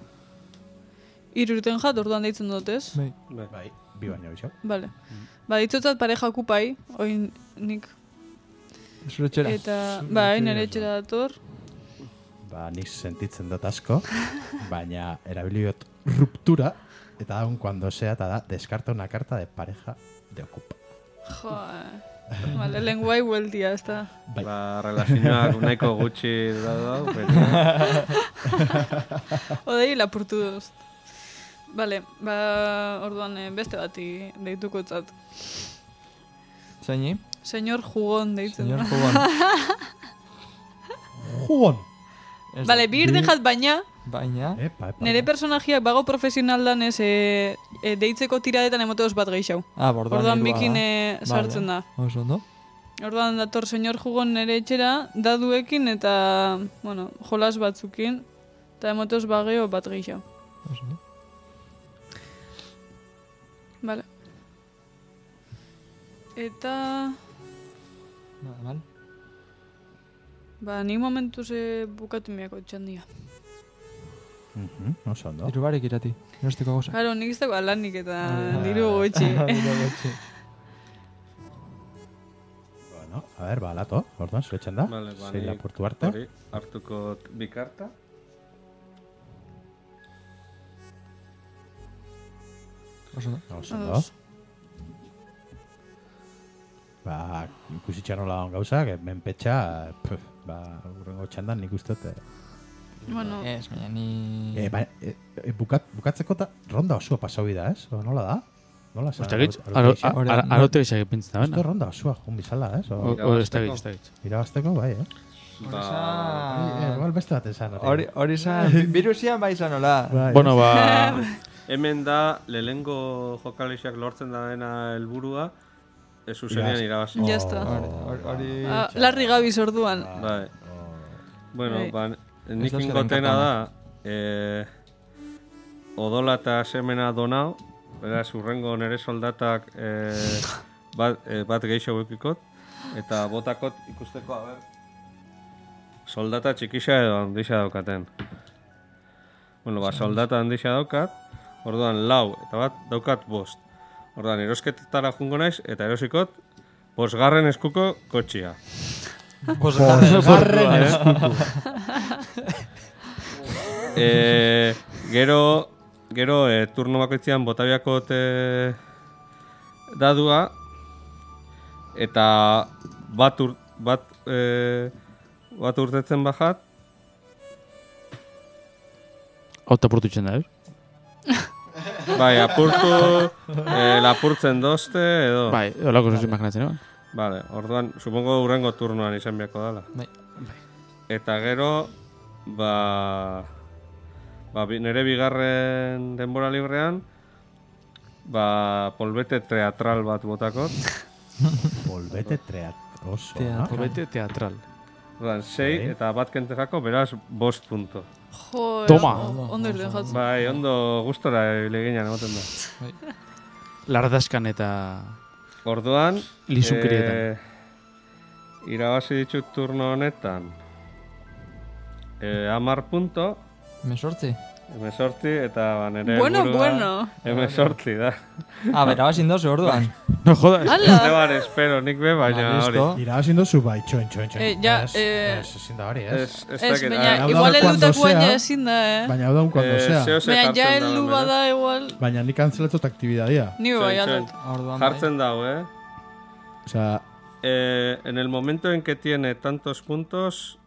3 urten jat, orduan deitzen dut, ez? Bai. Bai, bi baino bisa. Bale. Ba, ditzotzat pareja kupai, oin nik. Zure txera. Eta, bai, nire etxera dator. Ba, nik sentitzen dut asko, baina erabiliot ruptura, eta aun cuando sea, eta da, descarta una carta de pareja de ocupa. Jo, Vale, lenguai bueltia, ez da. Ba, relazioak nahiko gutxi dau, baina... Odei lapurtu duz. Vale, ba, orduan beste bati deituko etzat. Zaini? Señor Jugon deitzen Señor da. Jugon. Jugon! Vale, bi irten jat baina, Baina... Epa. nire personajiak bago profesional danez deitzeko tiradetan emoteoz bat gehiago. Ah, bordoan Orduan hirua bikin da. sartzen da. Oso ondo. Orduan dator señor Jugon nire etxera, daduekin eta, bueno, jolas batzukin, eta emoteoz bageo bat gehiago. Oso ondo. Vale. Eta... Normal. Ba, ni momentuz bukatu miako txandia. Oso ondo. Diru barik irati. Erosteko gauza. Claro, nik ez dago alanik eta diru gutxi. Diru gutxi. Bueno, a ver, ba, lato. Orduan, zure txanda. Vale, ba, Sei nik lapurtu arte. hori hartuko bi karta. Oso ondo. Oso ondo. Ados. Ba, ikusitxan nola on gauzak, menpetxa, ba, urrengo txandan nik uste dut. Bueno, Ez, baina ni... Bukatzeko eta ronda osoa pasau da, ez? O nola da? Nola? Uztagitz, arote gizak ipintzen da, Esto bena? ronda osua jun bizala, Uztagitz. Irabazteko, bai, Igual beste bat esan. Hori zan, virusian bai zan hola. Bueno, Hemen da, lehengo jokalexak lortzen da dena helburua, ez zuzenean irabazi. Ya está. Hori... Larri gabiz orduan. Bai. Bueno, Bai. nik ingotena da, odola eta semena donau, beraz, urrengo nere soldatak bat gehiago ekikot, eta botakot ikusteko, a ber, soldata txikixa edo handixa daukaten. Bueno, soldata handixa daukat, orduan lau, eta bat daukat 5. Orduan, erosketetara jungo naiz, eta erosikot, 5. eskuko kotxia. 5. eskuko. Gero, turno bakoitzean botabiakot dadua, eta bat urtetzen bajat. Auto apurtutzen da, Bai, lapurtzen dozte, edo. Bai, holako zuzin imaginatzen, no? Vale, orduan, supongo urrengo turnoan izan biako dala. Bai. Eta gero, nire bigarren denbora librean, polbete teatral bat botakot. Polbete teatral. Polbete teatral. Orduan, 6 eta bat kentejako, beraz, 5 punto. Jo, Toma. Ondo irten jatzen. Bai, ondo gustora leginan egoten da. Lardaskan eta... Orduan, Lizunkirietan. irabazi ditut turno honetan 10 punto, 18 eta nire Bueno. helburua 18 da. Bera bazin dozu orduan. No jodas. Ala! Espero, nik be, baina hori. Irabazin dozu bai, txoin. Ezin da hori, Ez Ez, dakit, baina, hau da igual cuando elutakoan sea. ja ezin da, Baina hau da un cuando sea. Baina, ja heldu bada igual... Baina nik antzeletot aktibidadia. Ni bai, aldot. Orduan bai. Jartzen dago, O sea, en el momento en que tiene tantos puntos,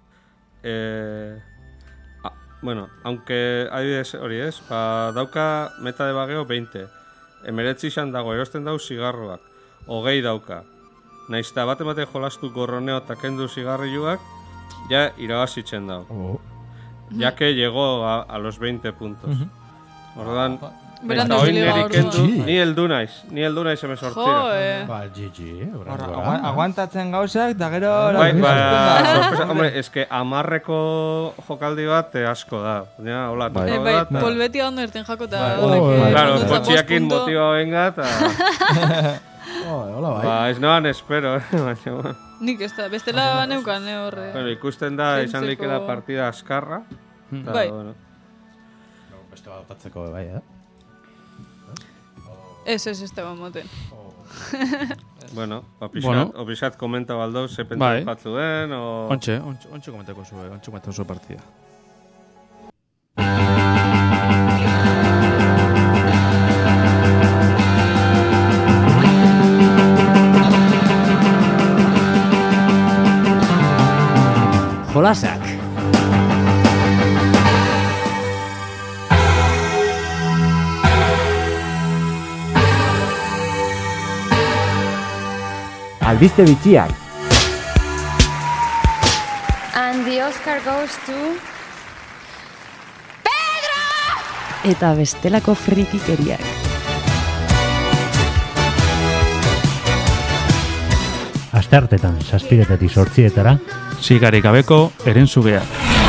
bueno, aunque adibidez hori ez, dauka meta de bageo 20. Emeretzi izan dago, erosten dau zigarroak. 20 dauka. Naizta bat emate jolastu gorroneo eta kendu zigarriuak, ja irabazitzen dau. Ya que llegó a los 20 puntos. Orduan, Berandu eta zile niri kendu, orduan. ni heldu naiz emezortzira. Jo, ba, GG. Aguantatzen gauzak, da gero... Bai, sorpresa, hombre, eske 10 jokaldi bat asko da. Ja, hola, Bai, polbetia ondo irten jako eta... Claro, kotxiakin motiba benga eta... Hola, bai. Ez noan espero, baina... Nik ez da, bestela neukan, horre. Bueno, ikusten da, izan likela partida askarra. Bai. Beste bat otatzeko, bai, Ez da moten. Bueno, opizat komenta baldau, ze pentsa jatzu den, o... Ontxe komentako zuen partida. Jolasak. Albiste bitxiak. And the Oscar goes to... Eta bestelako frikikeriak. Asteartetan 7:00 8:00 Zigarik gabeko erentzugea.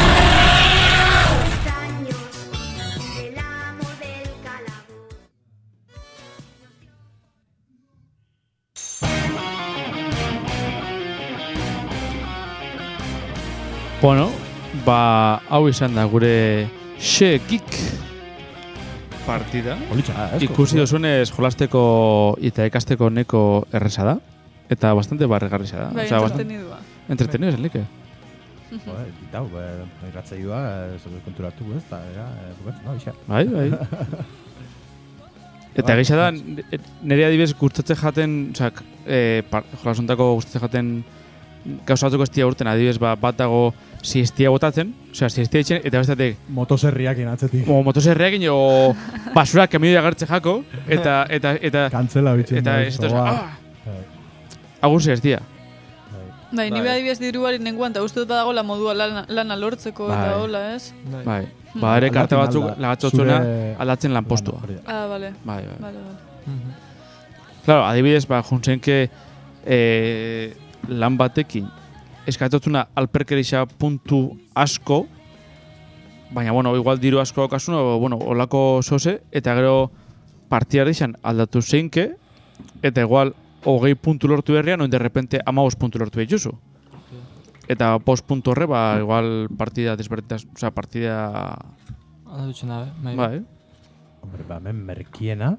Bueno, hau izan da gure Xekik partida. Ikusi dozunez jolasteko eta ikasteko neko erresa da. Eta bastante barregarria da. Bai, entretenidua. Entretenido esan like. Gitau, irratzaioa, konturatu ez, eta, no, isa. Bai. Eta gisa da, nire adibidez gustatzen jaten, jolasontako gustatzen jaten gauza batzuk ez dira urten, adibidez, bat dago siestia botatzen, osea, siestia ditzen, eta bestatek, Motoserriakin atzetik. motoserreakin, o basura kamioia agertze jako, eta Kantzela bitzen. eta ez agur siestia. Bai, ni adibidez diruari nenguan, eta uste dut badagoela modua lana lortzeko eta hola, ez? Bai. Ba, ere karte batzuk alda. lagatzotzuna Zure aldatzen lanpostua. Ah, bale. Bai. Bale. Claro, adibidez, juntzenke lan batekin eskatotzuna alperkerixa puntu asko, baina, bueno, igual diru asko kasuna, bueno, olako sose, eta gero partida izan aldatu zeinke, eta igual 20 puntu lortu berrian, oin de repente 15 puntu lortu behituzu. Eta 5 puntu horre, ba, igual partida desberditas, o sea, partida... Aldatzen da, bai. Bai, Hombre, ba, hemen merkiena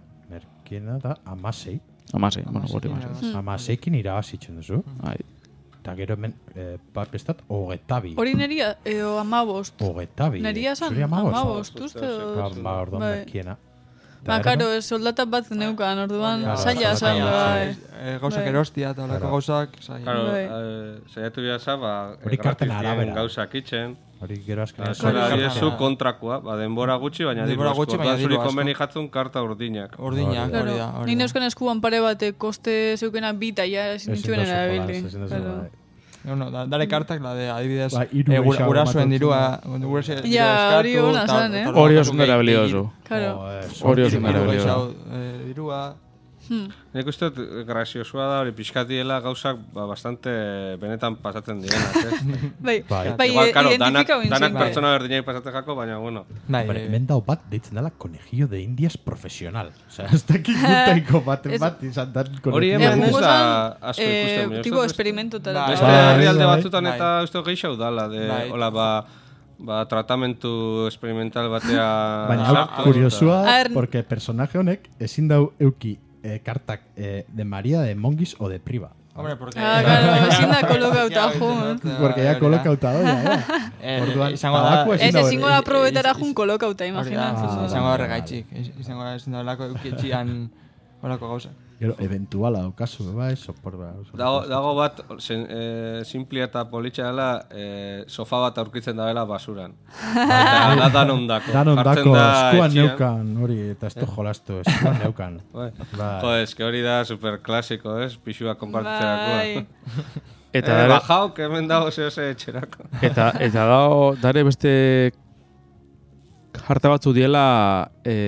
da 16. Amasei, bueno, gori amasei. 16ekin irabazitzen duzu. Bai. Eta gero hemen, bestat, 22. Hori neria, eo 15. 22. Neria zan, Zuri 15, uste dut. Ba, orduan Bai. merkiena. Ba, karo, soldata bat neukan, orduan, Claro, saia zan, bai. Gauzak Bai. erostia eta olako gauzak. Claro, Bai. saiatu bia za, ba, Hori karten gratis arabera. dien gauzak itzen. Hori gero azkenean. Zora, zu kontrakoa, ba, denbora gutxi, baina diru Denbora asko. gutxi, baina Orduan zuri diru asko. komeni jatzun karta urdinak. Urdinak, Claro, hori da. ni neuzkan eskuan pare bate koste zeukena bita, ja, ezin dituen erabili. Claro. No, dale kartak, la de adibidez, Ba, hiru gehixago gurasoen ematen dirua, Ja, hori ona zan, eh? Hori oso nera belioso. Claro. Hori oso nera belioso. Gehixago dirua, Nik uste dut graziosua da hori pixkatiela gauzak bastante benetan pasatzen direnak, ez? Bai, Igual, karo, identifikau danak nintzen. pertsona berdinai pasatzen jako, baina, bueno. bai, Hombre, hemen dau bat deitzen dela conejillo de indias profesional. Osea, ez dakik gutaiko baten bat izan dan Hori conejillo. hemen ez Egungo da zan, asko ikusten. baina tipo uste dut experimentotara. Bai. Beste Bai, herrialde bai. batzutan Bai. eta uste gehiago dala, de, Bai. hola, ba, tratamentu experimental batea Baina hau sartu, kuriosua, eta- porque personaje honek ezin dau euki kartak de María, de Monguis o de Priva. Hombre, porque... Ah, claro, ezin da kolokauta jo. Porque ya kolokauta doia, Orduan, izango da... tabakoa ezin Ez, da ezingo da hori- probetara jun kolokauta, Hori da, imaginatzen. izango da regaitxik. Izango da ezin da olako eukitxian olako gauza. Gero, eventuala daukazu, bai, sopor ba. Dago bat, simplia eta politxa dela, sofa bat aurkitzen dabela basuran. Eta da danondako. Dan Jartzen ondako, da eskuan etxean. neukan, hori, eta ez du jolastu, eskuan neukan. Bai. Bai. Jo, es que hori da superklasiko, ez? Pixua Bai. konpartitzerakoa. Eta dare, Bajao, que hemen dago zehose etxerako. eta dare beste jarta batzu diela,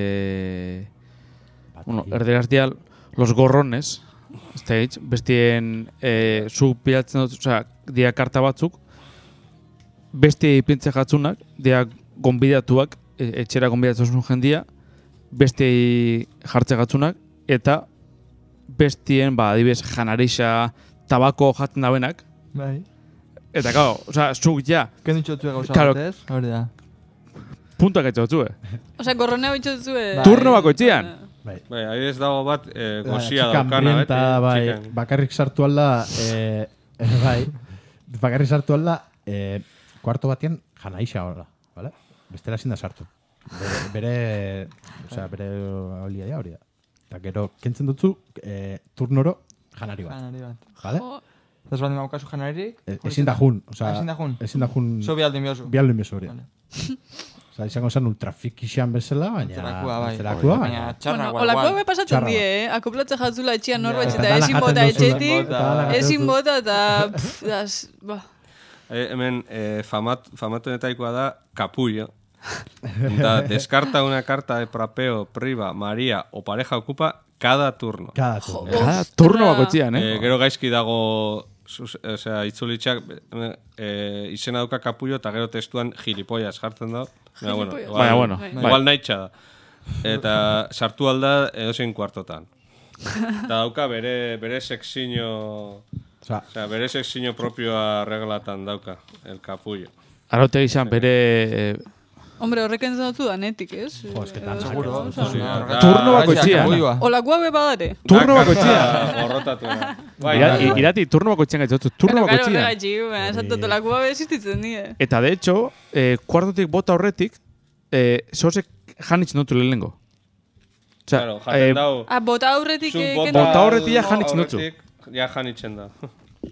bueno, erderaz dia los gorrones, stage, bestien zu pilatzen dut, osea, dia karta batzuk, beste ipintze jatzunak, dia gonbidatuak, etxera gonbidatzen jendia, beste jartze jatzunak, eta bestien, ba, adibidez, janarixa, tabako jatzen dabenak, Bai. eta, claro, osea, zuk ja, Kendu txotu gauza Claro. batez, hori da. puntuak etxotzue. Osea, gorronea bitxotzue. Turno bakoitzean. Bai. Bai, adibidez dago bat, gozia Txika daukana, hambrienta, beti. bai, txikan. bakarrik sartu alda, bai, bakarrik sartu alda, kuarto batean janaixa horla, vale? Bestela ezin da sartu. Bere habilidadea hori da. Eta gero, kentzen dutzu, turnoro janari bat, Janari bat. vale? Ez baldin maukazu janaririk? Ezin da jun, osea, Ezin da jun? ezin da jun, Zo bihaldin biozu. bialdun bezu hori. Vale. Osea, izango zen ultrafikixan bezala, baina... Antzerakoa, bai. antzerakoa, Baina txarra, Bueno, igual, olakoak igual. be pasatzen Txarra die, Akoplatzen jatzula etxean norbait Eta eta dana ezin jaten bota duzula. etxetik, Eta dana jaten ezin duzu. bota eta... Ba, Hemen famatuenetaikoa da capullo. Eta descarta una carta de prapeo, priva, María o pareja ocupa cada turno. Cada turno. Cada turno bakoitzean, Gero gaizki dago itzulitxak izena dauka kapullo eta gero testuan gilipollas jartzen da. Bueno, Baina, bueno, igual nahitxa da. Eta sartu alda edozein kuartotan. Eta dauka bere sekzino... Osea, bere sekzino propioa reglatan dauka, el kapullo. Araute izan bere... Hombre, horrek entzun dut danetik, ez? Jo, es que tan Seguro. Turno bakoitzean. Olakoa be badare. Turno bakoitzean. Gorrotatuena. Irati, turno bakoitzean gaitzotzu. Turno Claro, bakoitzean. horregatik, esatu olakoa be existitzen die. Eta de hecho, kuartotik bota horretik, zozek janitzen dutu lehenengo. Claro, jaten dau. Bota aurretik... Zuk kendu- bota horretik ja janitzen dutzu. Ja janitzen da.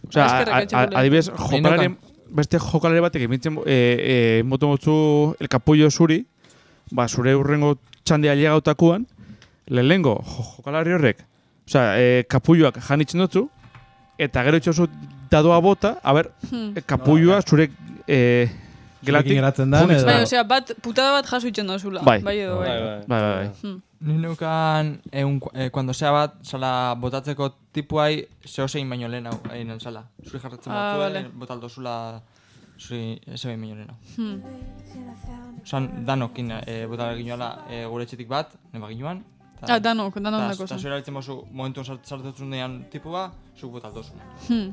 Osea, Eskerrak etxekule. adibidez, jokalari, beste jokalari batek emitzen motzu el capullo zuri, ba, zure urrengo txandia liagautakuan, lehenengo jokalari horrek, osea, kapulloak janitzen dutzu, eta gero itxosu dadoa bota, a ber, kapulloa zure gelatik geratzen da, junitzen Bai, dago. osea, putada bat jaso itxen dozula. Bai. Bai edo, bai. Bai. Ni neukan, cuando sea bat, sala botatzeko tipuai, zehozein baino lehen hau, egin sala. Zuri jarratzen vale. botaldo zula, zuri zehozein baino lehen hau. Osan, danokin botal ginoala gure etxetik bat, neba ginoan. Danok dako Eta zen. zure haritzen mozu, momentu sartzen dean tipua, zuk botaldo zula.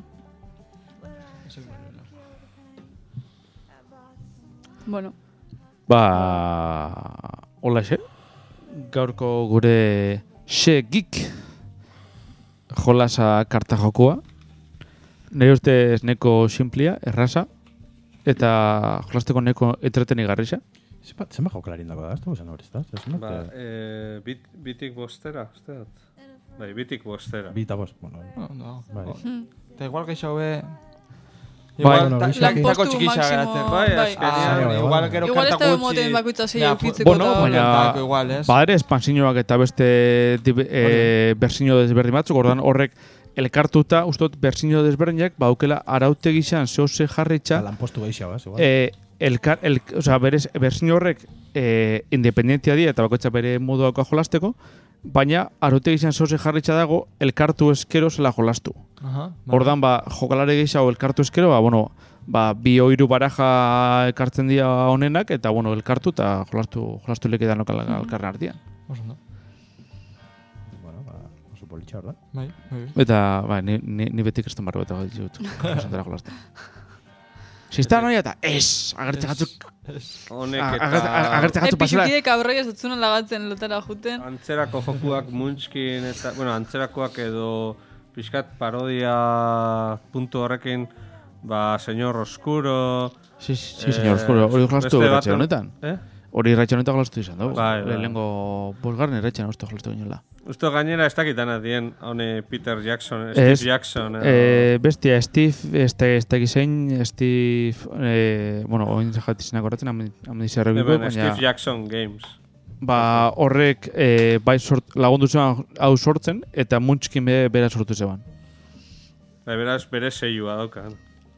Bueno. Ba, hola xe. Gaurko gure geek jolasa karta jokua. Nire ustez neko simplia, erraza, eta jolasteko neko entretenigarrixa. Zenba jokalarin dago da, ez dugu zen hori, ez da? Ba, bitik bostera, uste dut. Bai, bitik bostera. Bi eta bost, bueno. No. Bai. Eta igual geixo be... Bai, Igual, lanpostu txikisa maximo, geratzen. Bai, bai. azkenean, Igual gero Igual ez karta da gutxi... moten bakoitza zei Ja, eukitzeko bueno, eta... baina- kartako igual, ez? Badare espansioak eta beste bersino desberdin batzuk, ordan horrek elkartuta, ustot, bersino desberdinak, baukela araute gizan zehose jarritxa, Lanpostu gehiago, ez? Igual. osea, berez, bersino horrek independentia di eta bakoitza bere moduako jolasteko, baina araute gizan zehose jarritxa dago, elkartu eskero zela jolastu. Aha, Ordan, ba, jokalare gehiago elkartu eskero, ba, bueno, ba, bi oiru baraja ekartzen dira honenak, eta, bueno, elkartu eta jolastu leke danok alkarren artean. Oso, Bueno, ba, oso politxa, orda. bai. Eta, ba, ni beti kriston barro eta ditut. Jasantara jolasten. Sistan hori eta, agertze gatzuk, Honek agertze gatzuk pasela. Pixukidek aurrek ez utzuna lagatzen lotara juten. Antzerako jokuak muntzkin, eta, bueno, antzerakoak edo pixkat parodia puntu horrekin, ba, Señor Oscuro... Sí, señor Oscuro, hori jolastu beste irratxe baten- honetan. Hori irratxe honetan jolastu izan dugu. Bai. Lehenengo bosgarren irratxean uste jolastu ginoela. Uste gainera ez dakitan adien, hone Peter Jackson, Steve Jackson... Bestia, Steve, ez da gizein, Steve, bueno, oin jatizenak horretzen, amendizarrebiko, baina... Steve Jackson Games. Ba, horrek bai lagundu zeban hau sortzen, eta muntzkin bera sortu zeban. Beraz, bere seilua daukan.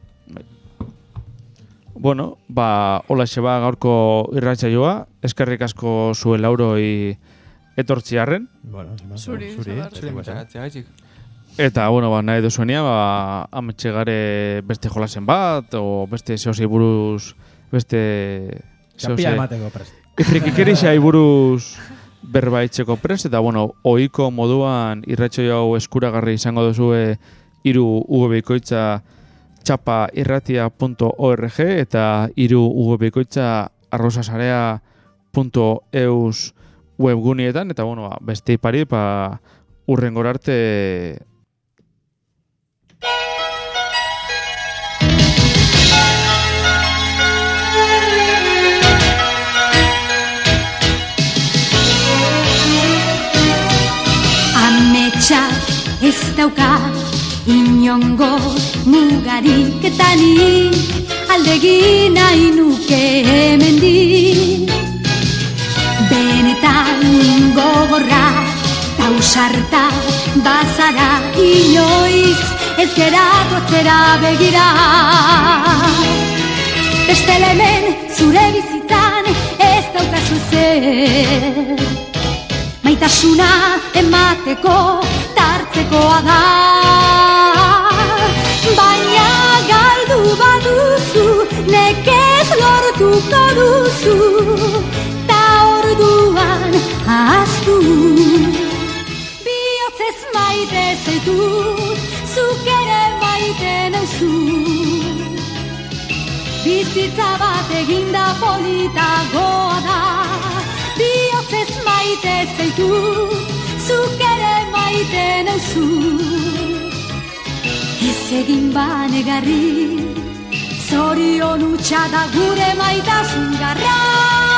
Bueno, ba, hola xeba gaurko irratsaioa, eskerrik asko zuen lauroi etortziarren. Bueno, Zuri, Zuri, Eta, bueno, ba, nahi duzuenia, ba, ametxe gare beste jolasen bat, o beste zehosei buruz, beste... Txapia emateko prest. Frikikerisai buruz berba itxeko prest, eta, bueno, ohiko moduan irratsaio hau eskuragarri izango duzue 3 ubikoitza txapairratia.org eta 3 ubikoitza arrosasarea.eus webgunietan, eta, bueno, ba, beste ipari, ba, urrengor arte... Ametsak ez dauka inongo mugarik eta nik aldegin nahi nuke hemendik. Benetan gogorra tausarta bazara inoiz ez geratu atzera begira. Bestela hemen zure bizitzan ez daukazu zer. Maitasuna emateko tartzekoa da, baina galdu baduzu nekez lortuko duzu, ta orduan ahaztu. Bihotzez maite zaitut, zuk ere maite nauzu. Bizitza bat eginda politagoa da, bihotzez maite zaitut, zuk ere maite nauzu. Ez egin banegarri, zorion utxa da gure maitasun garra.